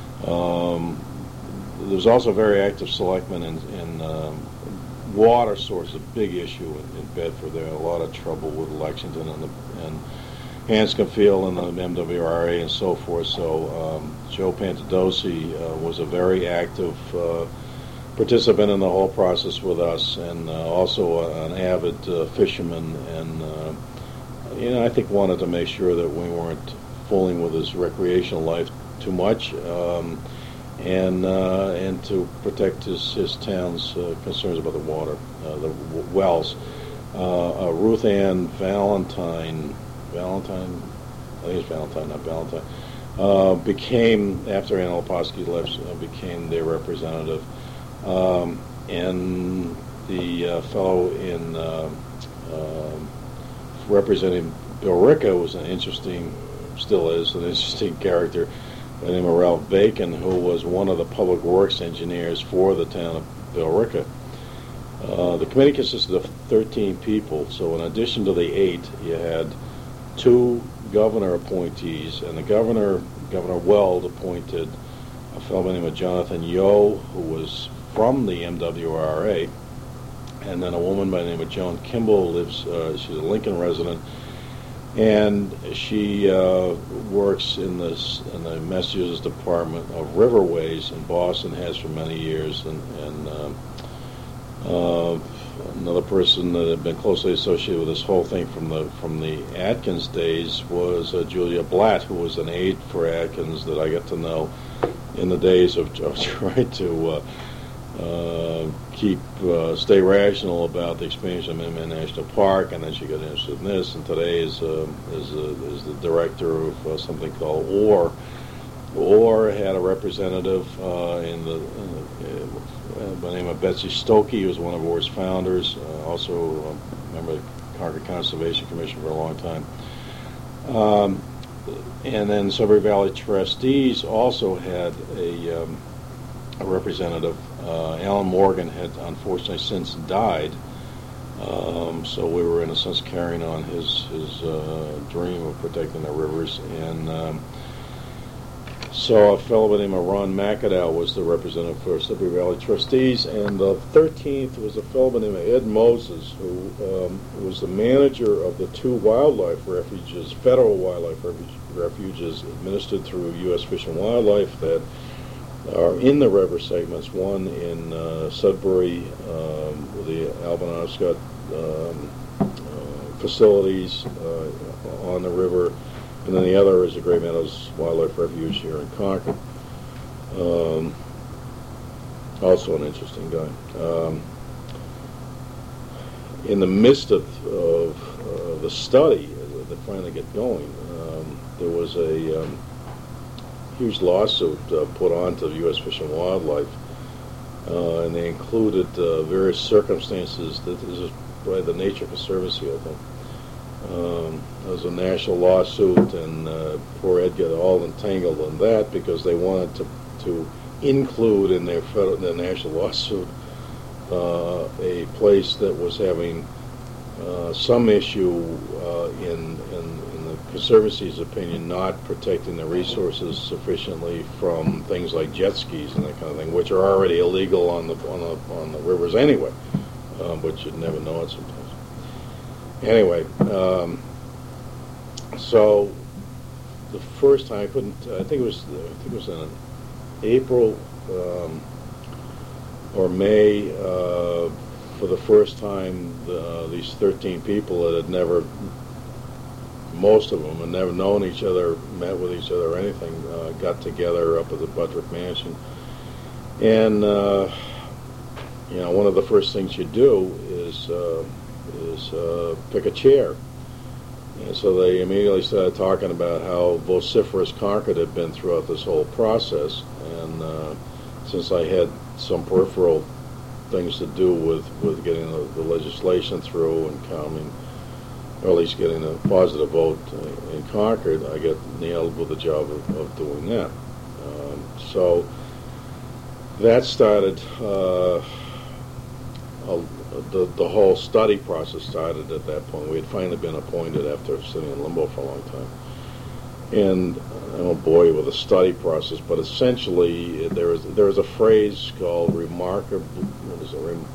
Um, there's also very active selectmen in, in um, water source, a big issue in, in Bedford. There a lot of trouble with Lexington and, the, and Hanscom Field and the M W R A and so forth. So um, Joe Pantadosi uh, was a very active uh, participant in the whole process with us, and uh, also a, an avid uh, fisherman, and uh, you know, I think wanted to make sure that we weren't fooling with his recreational life too much, um, and uh, and to protect his his town's uh, concerns about the water, uh, the w- wells. Uh, uh, Ruth Ann Valentine, Valentine, I think it's Valentine, not Valentine, uh, became, after Anna Lepovsky left, uh, became their representative, um, and the uh, fellow in. Uh, um, Representing Bill Ricca was an interesting, still is an interesting character by the name of Ralph Bacon, who was one of the public works engineers for the town of Bill Ricca. Uh, the committee consisted of thirteen people, so in addition to the eight, you had two governor appointees, and the governor, Governor Weld, appointed a fellow by the name of Jonathan Yo, who was from the M W R A, and then a woman by the name of Joan Kimball lives, uh, she's a Lincoln resident, and she uh, works in, this, in the Massachusetts Department of Riverways in Boston, has for many years, and, and uh, uh, another person that had been closely associated with this whole thing from the from the Atkins days was uh, Julia Blatt, who was an aide for Atkins that I got to know in the days of, of trying to uh, Uh, keep uh, stay rational about the expansion of Minuteman National Park, and then she got interested in this, and today is uh, is, uh, is the director of uh, something called O R. O R had a representative uh, in the uh, by the name of Betsy Stokey, who was one of O R's founders, uh, also a member of the Concord Conservation Commission for a long time. Um, and then Sudbury Valley Trustees also had a, um, a representative. Uh, Alan Morgan had unfortunately since died, um, so we were in a sense carrying on his his uh, dream of protecting the rivers. And um, so a fellow by the name of Ron McAdow was the representative for Sudbury Valley Trustees, and the thirteenth was a fellow by the name of Ed Moses, who um, was the manager of the two wildlife refuges, federal wildlife refuge, refuges administered through U S Fish and Wildlife that are in the river segments, one in uh, Sudbury um, with the Albanascot um, uh, facilities uh, on the river, and then the other is the Great Meadows Wildlife Refuge here in Concord. Um, also an interesting guy. Um, in the midst of, of uh, the study that finally get going, um, there was a um, huge lawsuit uh, put on to the U S Fish and Wildlife, uh, and they included uh, various circumstances. That this is by the Nature Conservancy, I think. Um, there was a national lawsuit, and uh, poor Ed got all entangled in that because they wanted to to include in their federal, their national lawsuit uh, a place that was having uh, some issue uh, in, in in the Conservancy's opinion, not protecting the resources sufficiently from things like jet skis and that kind of thing, which are already illegal on the on the on the rivers anyway, uh, but you'd never know it sometimes. Anyway, um, so the first time I couldn't. I think it was. I think it was in April um, or May. Uh, for the first time, uh, these thirteen people that had never, most of them had never known each other, met with each other or anything, uh, got together up at the Buttrick Mansion, and uh, you know, one of the first things you do is. Uh, is uh, pick a chair. And so they immediately started talking about how vociferous Concord had been throughout this whole process. And uh, since I had some peripheral things to do with, with getting the, the legislation through and coming, or at least getting a positive vote in Concord, I got nailed with the job of, of doing that. Um, so that started uh, a, The, the whole study process started at that point. We had finally been appointed after sitting in limbo for a long time. And I won't bore you with the study process, but essentially there is there is a phrase called remarkable, what is it, Rem,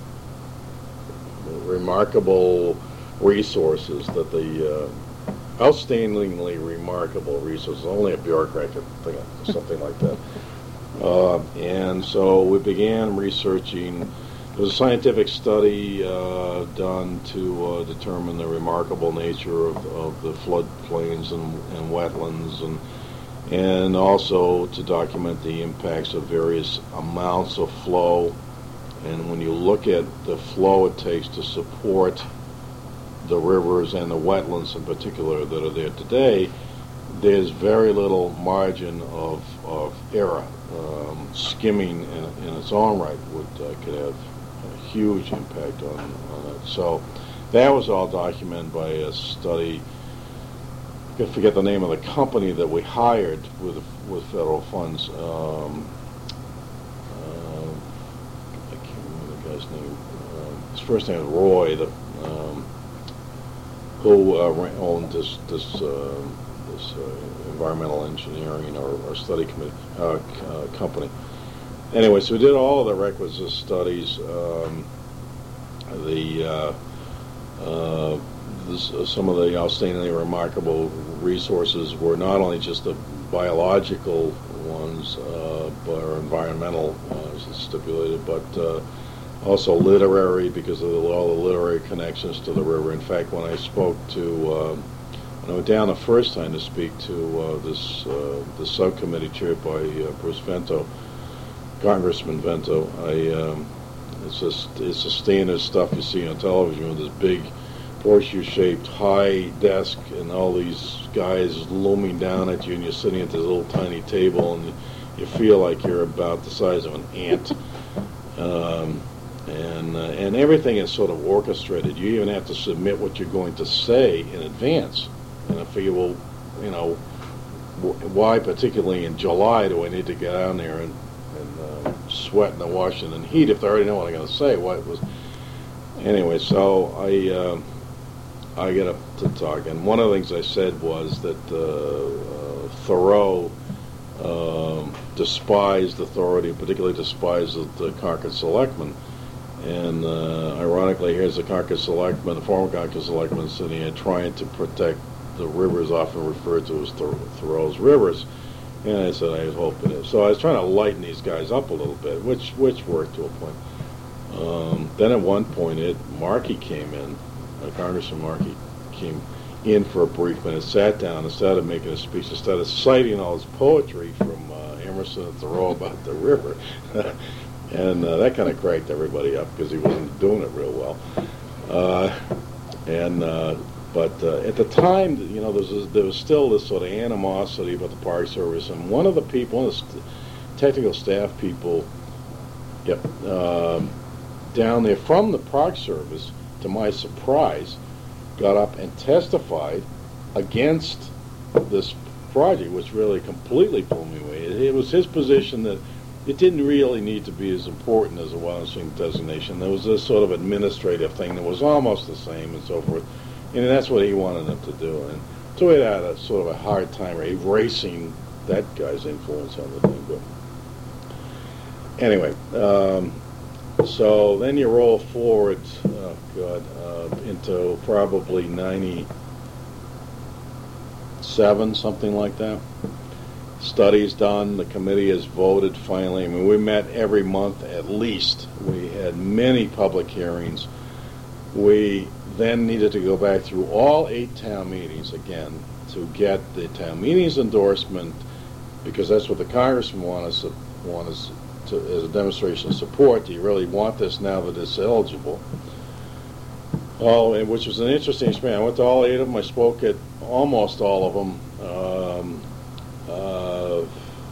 remarkable resources that the uh, outstandingly remarkable resources, only a bureaucrat could think of something like that. Uh, and so we began researching. There was a scientific study uh, done to uh, determine the remarkable nature of, of the floodplains and, and wetlands, and and also to document the impacts of various amounts of flow. And when you look at the flow it takes to support the rivers and the wetlands in particular that are there today, there's very little margin of, of error. Um, skimming in, in its own right would uh, could have a huge impact on, on it. So that was all documented by a study. I forget the name of the company that we hired with with federal funds. Um, uh, I can't remember the guy's name. Uh, his first name was Roy, the, um, who uh, owned this this uh, this uh, environmental engineering or, or study committee uh, uh, company. Anyway, so we did all the requisite studies. Um, the uh, uh, this, uh, some of the outstandingly remarkable resources were not only just the biological ones, uh, but or environmental, uh, as stipulated, but uh, also literary, because of the, all the literary connections to the river. In fact, when I spoke to, uh, when I went down the first time to speak to uh, this uh, this subcommittee chaired by uh, Bruce Vento, Congressman Vento, I um, it's just it's the standard stuff you see on television with this big horseshoe-shaped high desk and all these guys looming down at you, and you're sitting at this little tiny table, and you feel like you're about the size of an ant, um, and uh, and everything is sort of orchestrated. You even have to submit what you're going to say in advance, and I figure, well, you know, why particularly in July do I need to get down there and and uh, sweat in the Washington heat if they already know what I'm going to say? What was anyway? So I uh, I get up to talk, and one of the things I said was that uh, uh, Thoreau uh, despised authority, particularly despised the, the Concord Selectmen. And uh, ironically, here's the Concord Selectmen, the former Concord Selectmen, sitting here trying to protect the rivers often referred to as Thoreau's rivers. And I said, I hope it is. So I was trying to lighten these guys up a little bit, which which worked to a point. Um, then at one point, it Markey came in, uh, Congressman Markey came in for a brief minute, sat down and started making a speech and started citing all his poetry from uh, Emerson and Thoreau about the river. And uh, that kind of cracked everybody up because he wasn't doing it real well. Uh, and uh, but uh, at the time, you know, there was, there was still this sort of animosity about the Park Service, and one of the people, one of the st- technical staff people, yep, um, down there from the Park Service, to my surprise, got up and testified against this project, which really completely blew me away. It, it was his position that it didn't really need to be as important as a wildland stream designation. There was this sort of administrative thing that was almost the same and so forth, and that's what he wanted them to do. And so it had a sort of a hard time erasing that guy's influence on the thing. But anyway, um, so then you roll forward, oh God, uh, into probably ninety-seven, something like that. Studies done, the committee has voted finally. I mean, we met every month at least. We had many public hearings. We then needed to go back through all eight town meetings again to get the town meeting's endorsement, because that's what the congressman want us to, want us to, as a demonstration of support. Do you really want this now that it's eligible? Oh, and which was an interesting experience. I went to all eight of them. I spoke at almost all of them. Um, uh,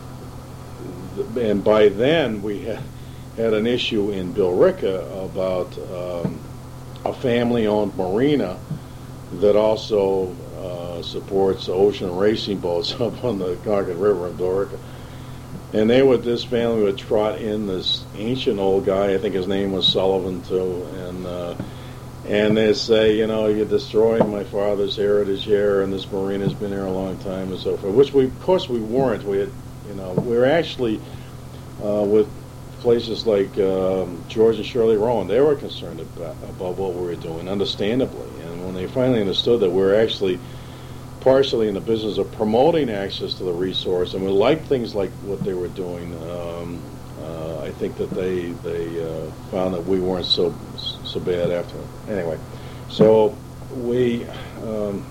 and by then, we had, had an issue in Billerica about um, a family-owned marina that also uh, supports ocean racing boats up on the Concord River in Billerica. And they would, this family would trot in this ancient old guy, I think his name was Sullivan too, and uh, and they say, you know, you're destroying my father's heritage here, and this marina's been here a long time and so forth, which we, of course we weren't. We had, you know, we were actually, uh, with places like um, George and Shirley Rowan, they were concerned about, about what we were doing, understandably. And when they finally understood that we were actually partially in the business of promoting access to the resource, and we liked things like what they were doing, um, uh, I think that they they uh, found that we weren't so so bad after. Anyway, so we um,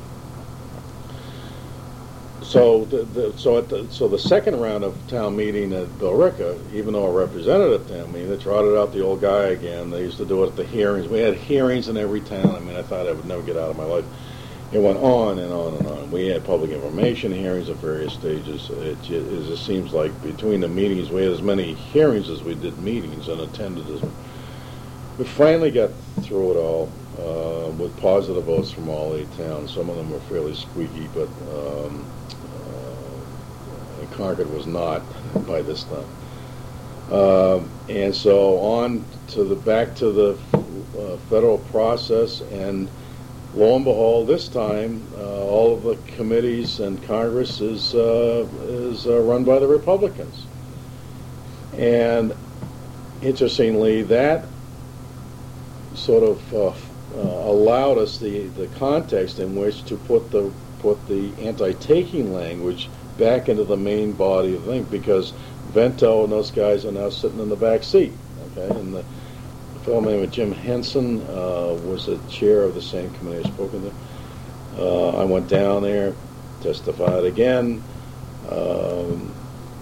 so the, the so at the so the second round of town meeting at Billerica, even though I represented at town meeting, they trotted out the old guy again. They used to do it at the hearings. We had hearings in every town. I mean, I thought I would never get out of my life. It went on and on and on. We had public information hearings at various stages. It just, it just seems like between the meetings, we had as many hearings as we did meetings and attended as. We finally got through it all uh, with positive votes from all eight towns. Some of them were fairly squeaky, but um, uh, and Concord was not by this time. Uh, and so on to the back to the uh, federal process, and lo and behold, this time, uh, all of the committees and Congress is uh, is uh, run by the Republicans. And interestingly, that sort of uh, uh, allowed us the, the context in which to put the put the anti-taking language back into the main body of the thing, because Vento and those guys are now sitting in the back seat. Okay, and the A fellow named Jim Henson uh, was the chair of the same committee I spoke to. Uh, I went down there, testified again, um,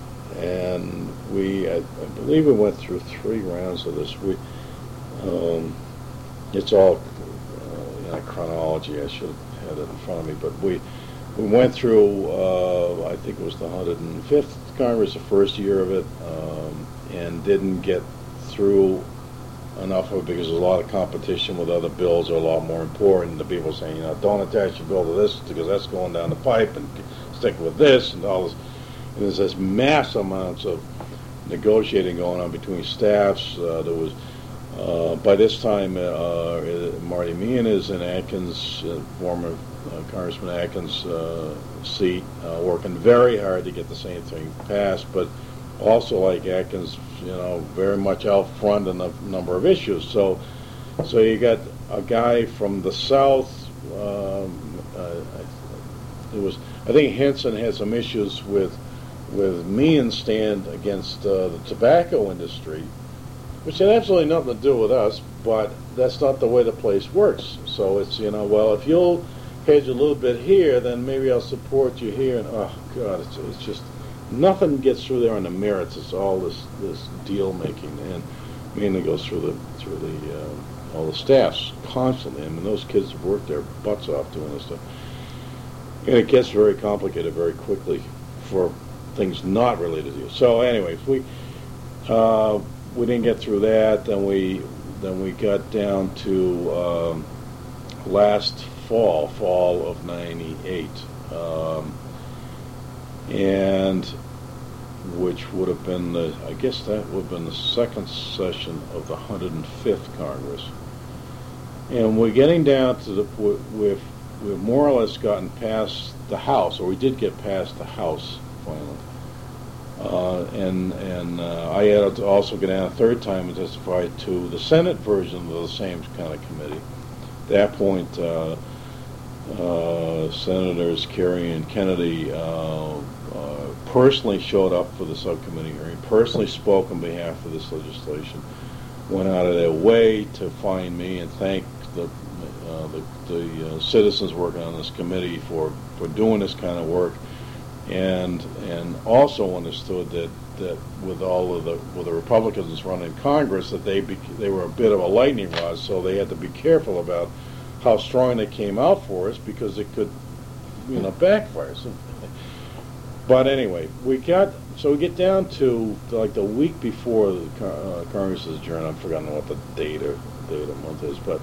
and we, I, I believe we went through three rounds of this. We, um, it's all uh, you know, chronology. I should have had it in front of me, but we we went through. Uh, I think it was the one hundred fifth Congress, the first year of it, um, and didn't get through enough of it because there's a lot of competition with other bills that are a lot more important. The people saying, you know, don't attach your bill to this because that's going down the pipe, and stick with this and all this. And there's this mass amounts of negotiating going on between staffs. Uh, there was, uh, by this time, uh, Marty Meehan is in Atkins, uh, former uh, Congressman Atkins' uh, seat, uh, working very hard to get the same thing passed, but also, like Atkins, you know, very much out front in a number of issues. So, so you got a guy from the South. Um, uh, it was, I think Henson had some issues with with Meehan's stand against uh, the tobacco industry, which had absolutely nothing to do with us. But that's not the way the place works. So it's, you know, well, if you'll hedge a little bit here, then maybe I'll support you here. And oh God, it's, it's just. Nothing gets through there on the merits. It's all this this deal making, and mainly goes through the through the uh, all the staffs constantly. I mean, those kids have worked their butts off doing this stuff, and it gets very complicated very quickly for things not related to you. So, anyways, we uh, we didn't get through that. Then we then we got down to um, last fall, fall of ninety-eight, um, and which would have been the, I guess that would have been the second session of the one hundred fifth Congress. And we're getting down to the, we've, we've more or less gotten past the House, or we did get past the House finally. Uh, and and uh, I had to also get down a third time and testify to the Senate version of the same kind of committee. At that point, uh, uh, Senators Kerry and Kennedy uh, uh, personally showed up for the subcommittee hearing, personally spoke on behalf of this legislation, went out of their way to find me and thank the uh, the, the uh, citizens working on this committee for, for doing this kind of work, and and also understood that, that with all of the with the Republicans running Congress, that they be, they were a bit of a lightning rod, so they had to be careful about how strong they came out for us, because it could, you know, backfire. So, but anyway, we got so we get down to like the week before the uh, Congress is adjourned. I've forgotten what the date or date of month is, but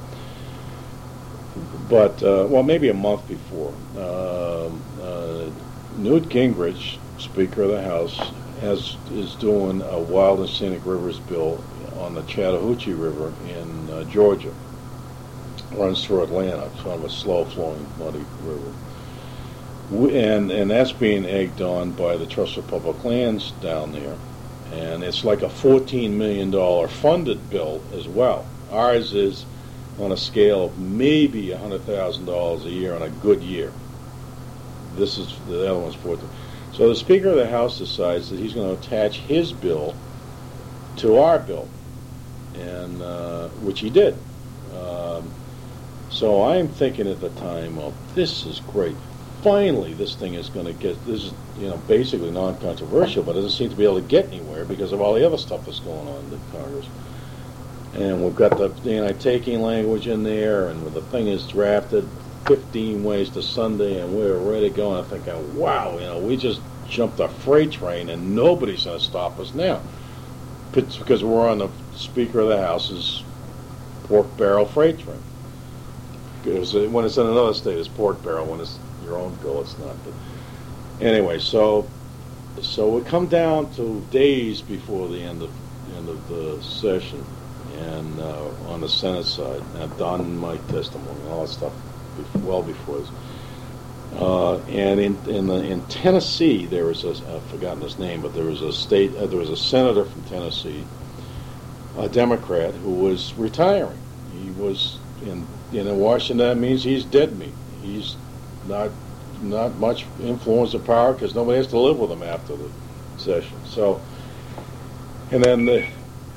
but uh, well, maybe a month before. Uh, uh, Newt Gingrich, Speaker of the House, has is doing a Wild and Scenic Rivers bill on the Chattahoochee River in uh, Georgia. Runs through Atlanta. It's kind of a slow-flowing, muddy river. We, and and that's being egged on by the Trust for Public Lands down there. And it's like a fourteen million dollars funded bill as well. Ours is on a scale of maybe one hundred thousand dollars a year on a good year. This is, the other one's fourteen. So the Speaker of the House decides that he's going to attach his bill to our bill, and uh, which he did. Um, So I'm thinking at the time, well, this is great. Finally, this thing is going to get, this is, you know, basically non-controversial, but it doesn't seem to be able to get anywhere because of all the other stuff that's going on in Congress. And we've got the anti-taking language in there, and the thing is drafted fifteen ways to Sunday, and we're ready to go. And I'm thinking, wow, you know, we just jumped a freight train, and nobody's going to stop us now. It's because we're on the Speaker of the House's pork barrel freight train. Because when it's in another state, it's pork barrel. When it's your own bill, it's not. But anyway, so so we come down to days before the end of end of the session, and uh, on the Senate side, and I've done my testimony and all that stuff before, well before this. Uh, and in in, the, in Tennessee, there was a, I've forgotten his name, but there was a state, uh, there was a senator from Tennessee, a Democrat, who was retiring. He was in. You know, Washington, that means he's dead meat. He's not not much influence or power because nobody has to live with him after the session. So, and then the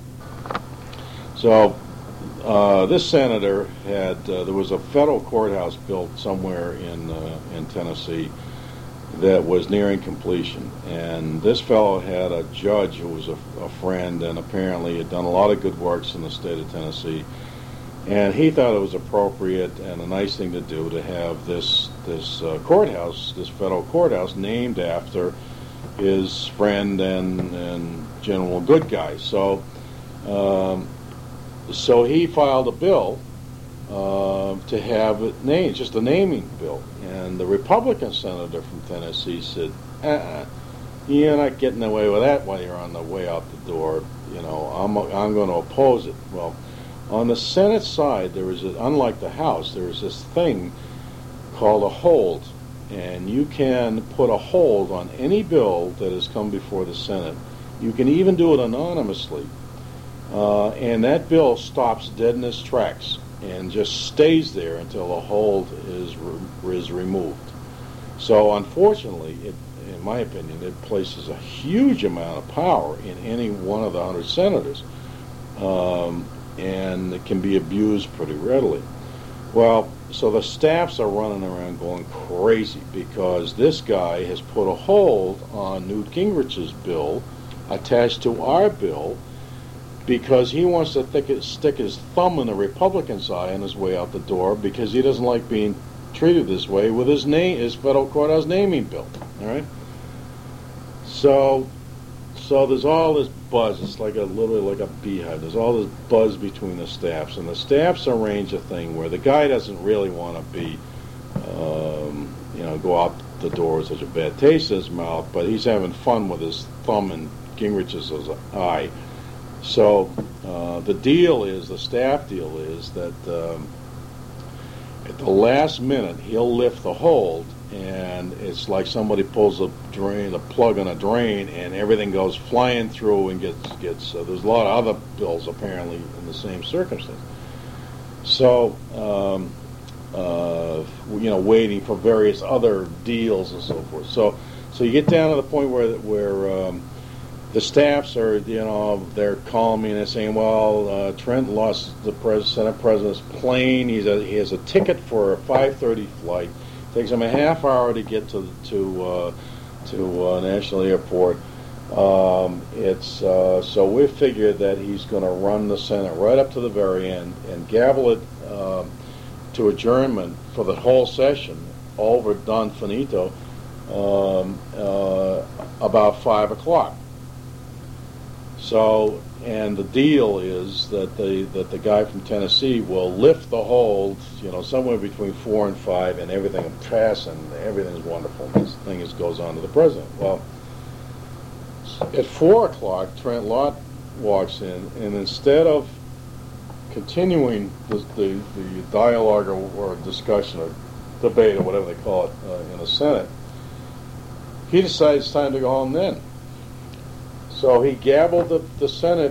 so uh, this senator had uh, there was a federal courthouse built somewhere in uh, in Tennessee that was nearing completion, and this fellow had a judge who was a, a friend and apparently had done a lot of good works in the state of Tennessee. And he thought it was appropriate and a nice thing to do to have this this uh, courthouse, this federal courthouse, named after his friend and and general good guy. So, um, so he filed a bill uh, to have it named, just a naming bill. And the Republican senator from Tennessee said, uh-uh, "You're not getting away with that while you're on the way out the door. You know, I'm I'm going to oppose it." Well. On the Senate side, there is, a, unlike the House, there is this thing called a hold, and you can put a hold on any bill that has come before the Senate. You can even do it anonymously, uh, and that bill stops dead in its tracks and just stays there until the hold is re- is removed. So, unfortunately, it, in my opinion, it places a huge amount of power in any one of the hundred senators. Um, and it can be abused pretty readily. Well, so the staffs are running around going crazy because this guy has put a hold on Newt Gingrich's bill attached to our bill, because he wants to thick, stick his thumb in the Republicans' eye on his way out the door because he doesn't like being treated this way with his name, his federal courthouse naming bill. All right. So, so there's all this buzz. It's like a literally like a beehive. There's all this buzz between the staffs, and the staffs arrange a thing where the guy doesn't really want to be, um, you know, go out the door with such a bad taste in his mouth, but he's having fun with his thumb in Gingrich's eye. So uh, the deal is, the staff deal is that um, at the last minute he'll lift the hold, and it's like somebody pulls a drain, a plug on a drain, and everything goes flying through and gets gets. Uh, there's a lot of other bills apparently in the same circumstance. So um, uh, you know, waiting for various other deals and so forth. So so you get down to the point where where um, the staffs are, you know, they're calling me and they're saying, well, uh, Trent lost the pres- Senate President's plane. He's a, he has a ticket for a five thirty flight. It takes him a half hour to get to to uh, to uh, National Airport. Um, it's uh, so we figured that he's going to run the Senate right up to the very end and gavel it uh, to adjournment for the whole session, over, done, finito, um, uh, about five o'clock. So, and the deal is that the that the guy from Tennessee will lift the hold, you know, somewhere between four and five, and everything will pass, and everything's wonderful. This thing is, goes on to the president. Well, at four o'clock, Trent Lott walks in, and instead of continuing the the, the dialogue or, or discussion or debate or whatever they call it uh, in the Senate, he decides it's time to go home then. So he gabbled the, the Senate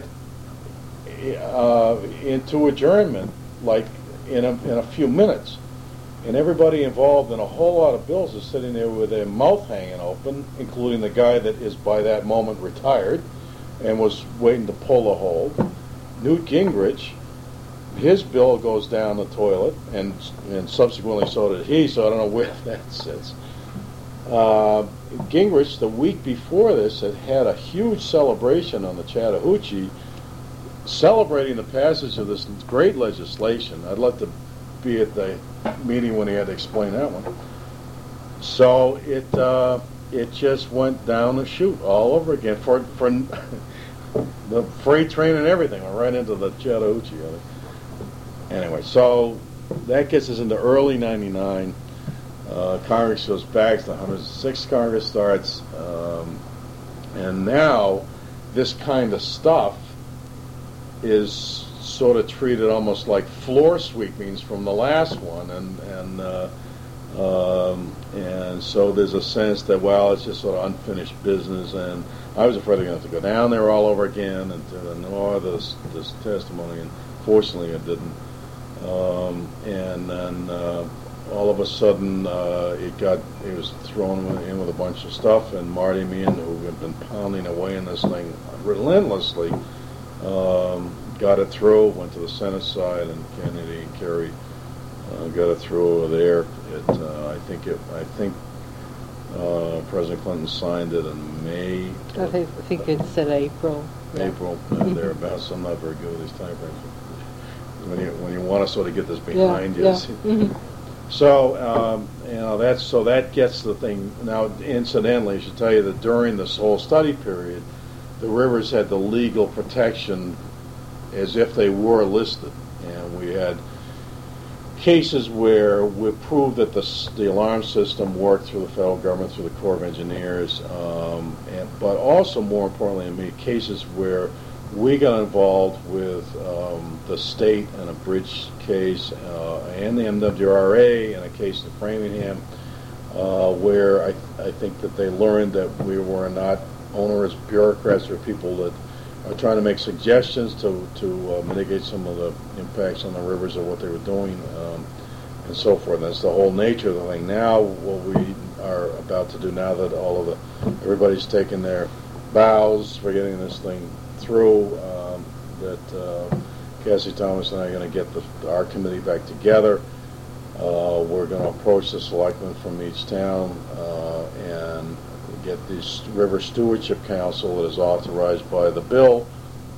uh, into adjournment, like in a, in a few minutes. And everybody involved in a whole lot of bills is sitting there with their mouth hanging open, including the guy that is by that moment retired and was waiting to pull the hold. Newt Gingrich, his bill goes down the toilet, and and subsequently so did he, so I don't know where that sits. Uh, Gingrich, the week before this, had had a huge celebration on the Chattahoochee, celebrating the passage of this great legislation. I'd love to be at the meeting when he had to explain that one. So it uh, it just went down the chute all over again for for the freight train and everything. Went right into the Chattahoochee. Anyway, so that gets us into early ninety-nine. Uh, Congress goes back, the one hundred sixth Congress starts, um, and now this kind of stuff is sort of treated almost like floor sweepings from the last one, and and uh, um, and so there's a sense that, well, it's just sort of unfinished business, and I was afraid I'm going to have to go down there all over again and do and all this this testimony, and fortunately it didn't, um, and then. Uh, All of a sudden, uh, it got it was thrown in with a bunch of stuff, and Marty Meehan, who had been pounding away in this thing relentlessly, um, got it through. Went to the Senate side, and Kennedy and Kerry uh, got it through over there. It, uh, I think it. I think uh, President Clinton signed it in May. I think, I think it said April. April, yeah. uh, thereabouts. I'm not very good with these time frames. When you when you want to sort of get this behind yeah, you. Yeah. Mm-hmm. So um, you know that's so that gets the thing. Now, incidentally, I should tell you that during this whole study period, the rivers had the legal protection as if they were listed, and we had cases where we proved that the the alarm system worked through the federal government, through the Corps of Engineers, um, and but also more importantly, in many cases where we got involved with um, the state in a bridge case uh, and the M W R A in a case in Framingham, uh, where I, I think that they learned that we were not onerous bureaucrats or people that are trying to make suggestions to, to uh, mitigate some of the impacts on the rivers of what they were doing um, and so forth. That's the whole nature of the thing. Now, what we are about to do now that all of the everybody's taken their bows for getting this thing through, um, that uh, Cassie Thomas and I are going to get the, our committee back together. Uh, we're going to approach the selectmen from each town uh, and get this River Stewardship Council that is authorized by the bill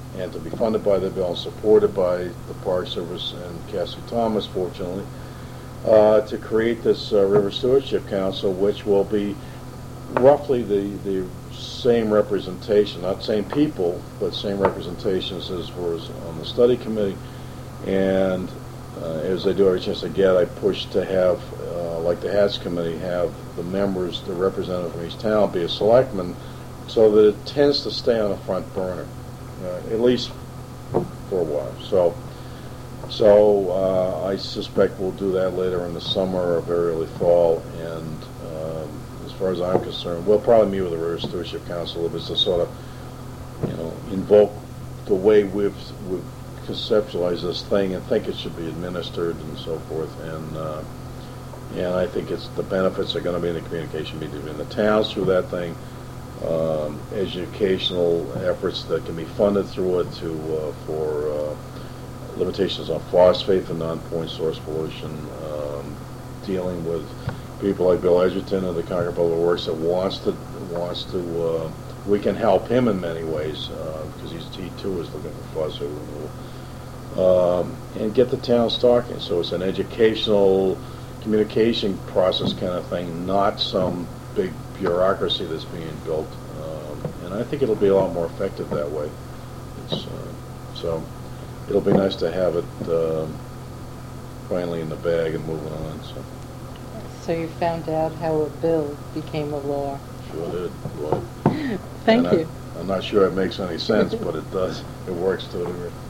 and to be funded by the bill and supported by the Park Service and Cassie Thomas, fortunately, uh, to create this uh, River Stewardship Council, which will be roughly the, the same representation, not same people, but same representations as was on the study committee. And uh, as I do every chance I get, I push to have, uh, like the Hats Committee, have the members, the representative from each town, be a selectman, so that it tends to stay on the front burner, uh, at least for a while. So, so uh, I suspect we'll do that later in the summer or very early fall. And um, as far as I'm concerned, we'll probably meet with the River Stewardship Council a little bit to sort of, you know, invoke the way we've we've conceptualized this thing and think it should be administered and so forth. And uh, and I think it's the benefits are going to be in the communication between the towns through that thing. Um, educational efforts that can be funded through it to uh, for uh, limitations on phosphate and non-point source pollution, um, dealing with people like Bill Edgerton of the Concord Public Works that wants to wants to. Uh, we can help him in many ways uh, because he's he too is looking for phosphate removal, um, and get the towns talking. So it's an educational communication process kind of thing, not some big bureaucracy that's being built, um, and I think it'll be a lot more effective that way. It's, uh, so it'll be nice to have it um, finally in the bag and moving on. So So you found out how a bill became a law. sure did. Boy. Thank And you. I, I'm not sure it makes any sense, but it does. It works to a degree.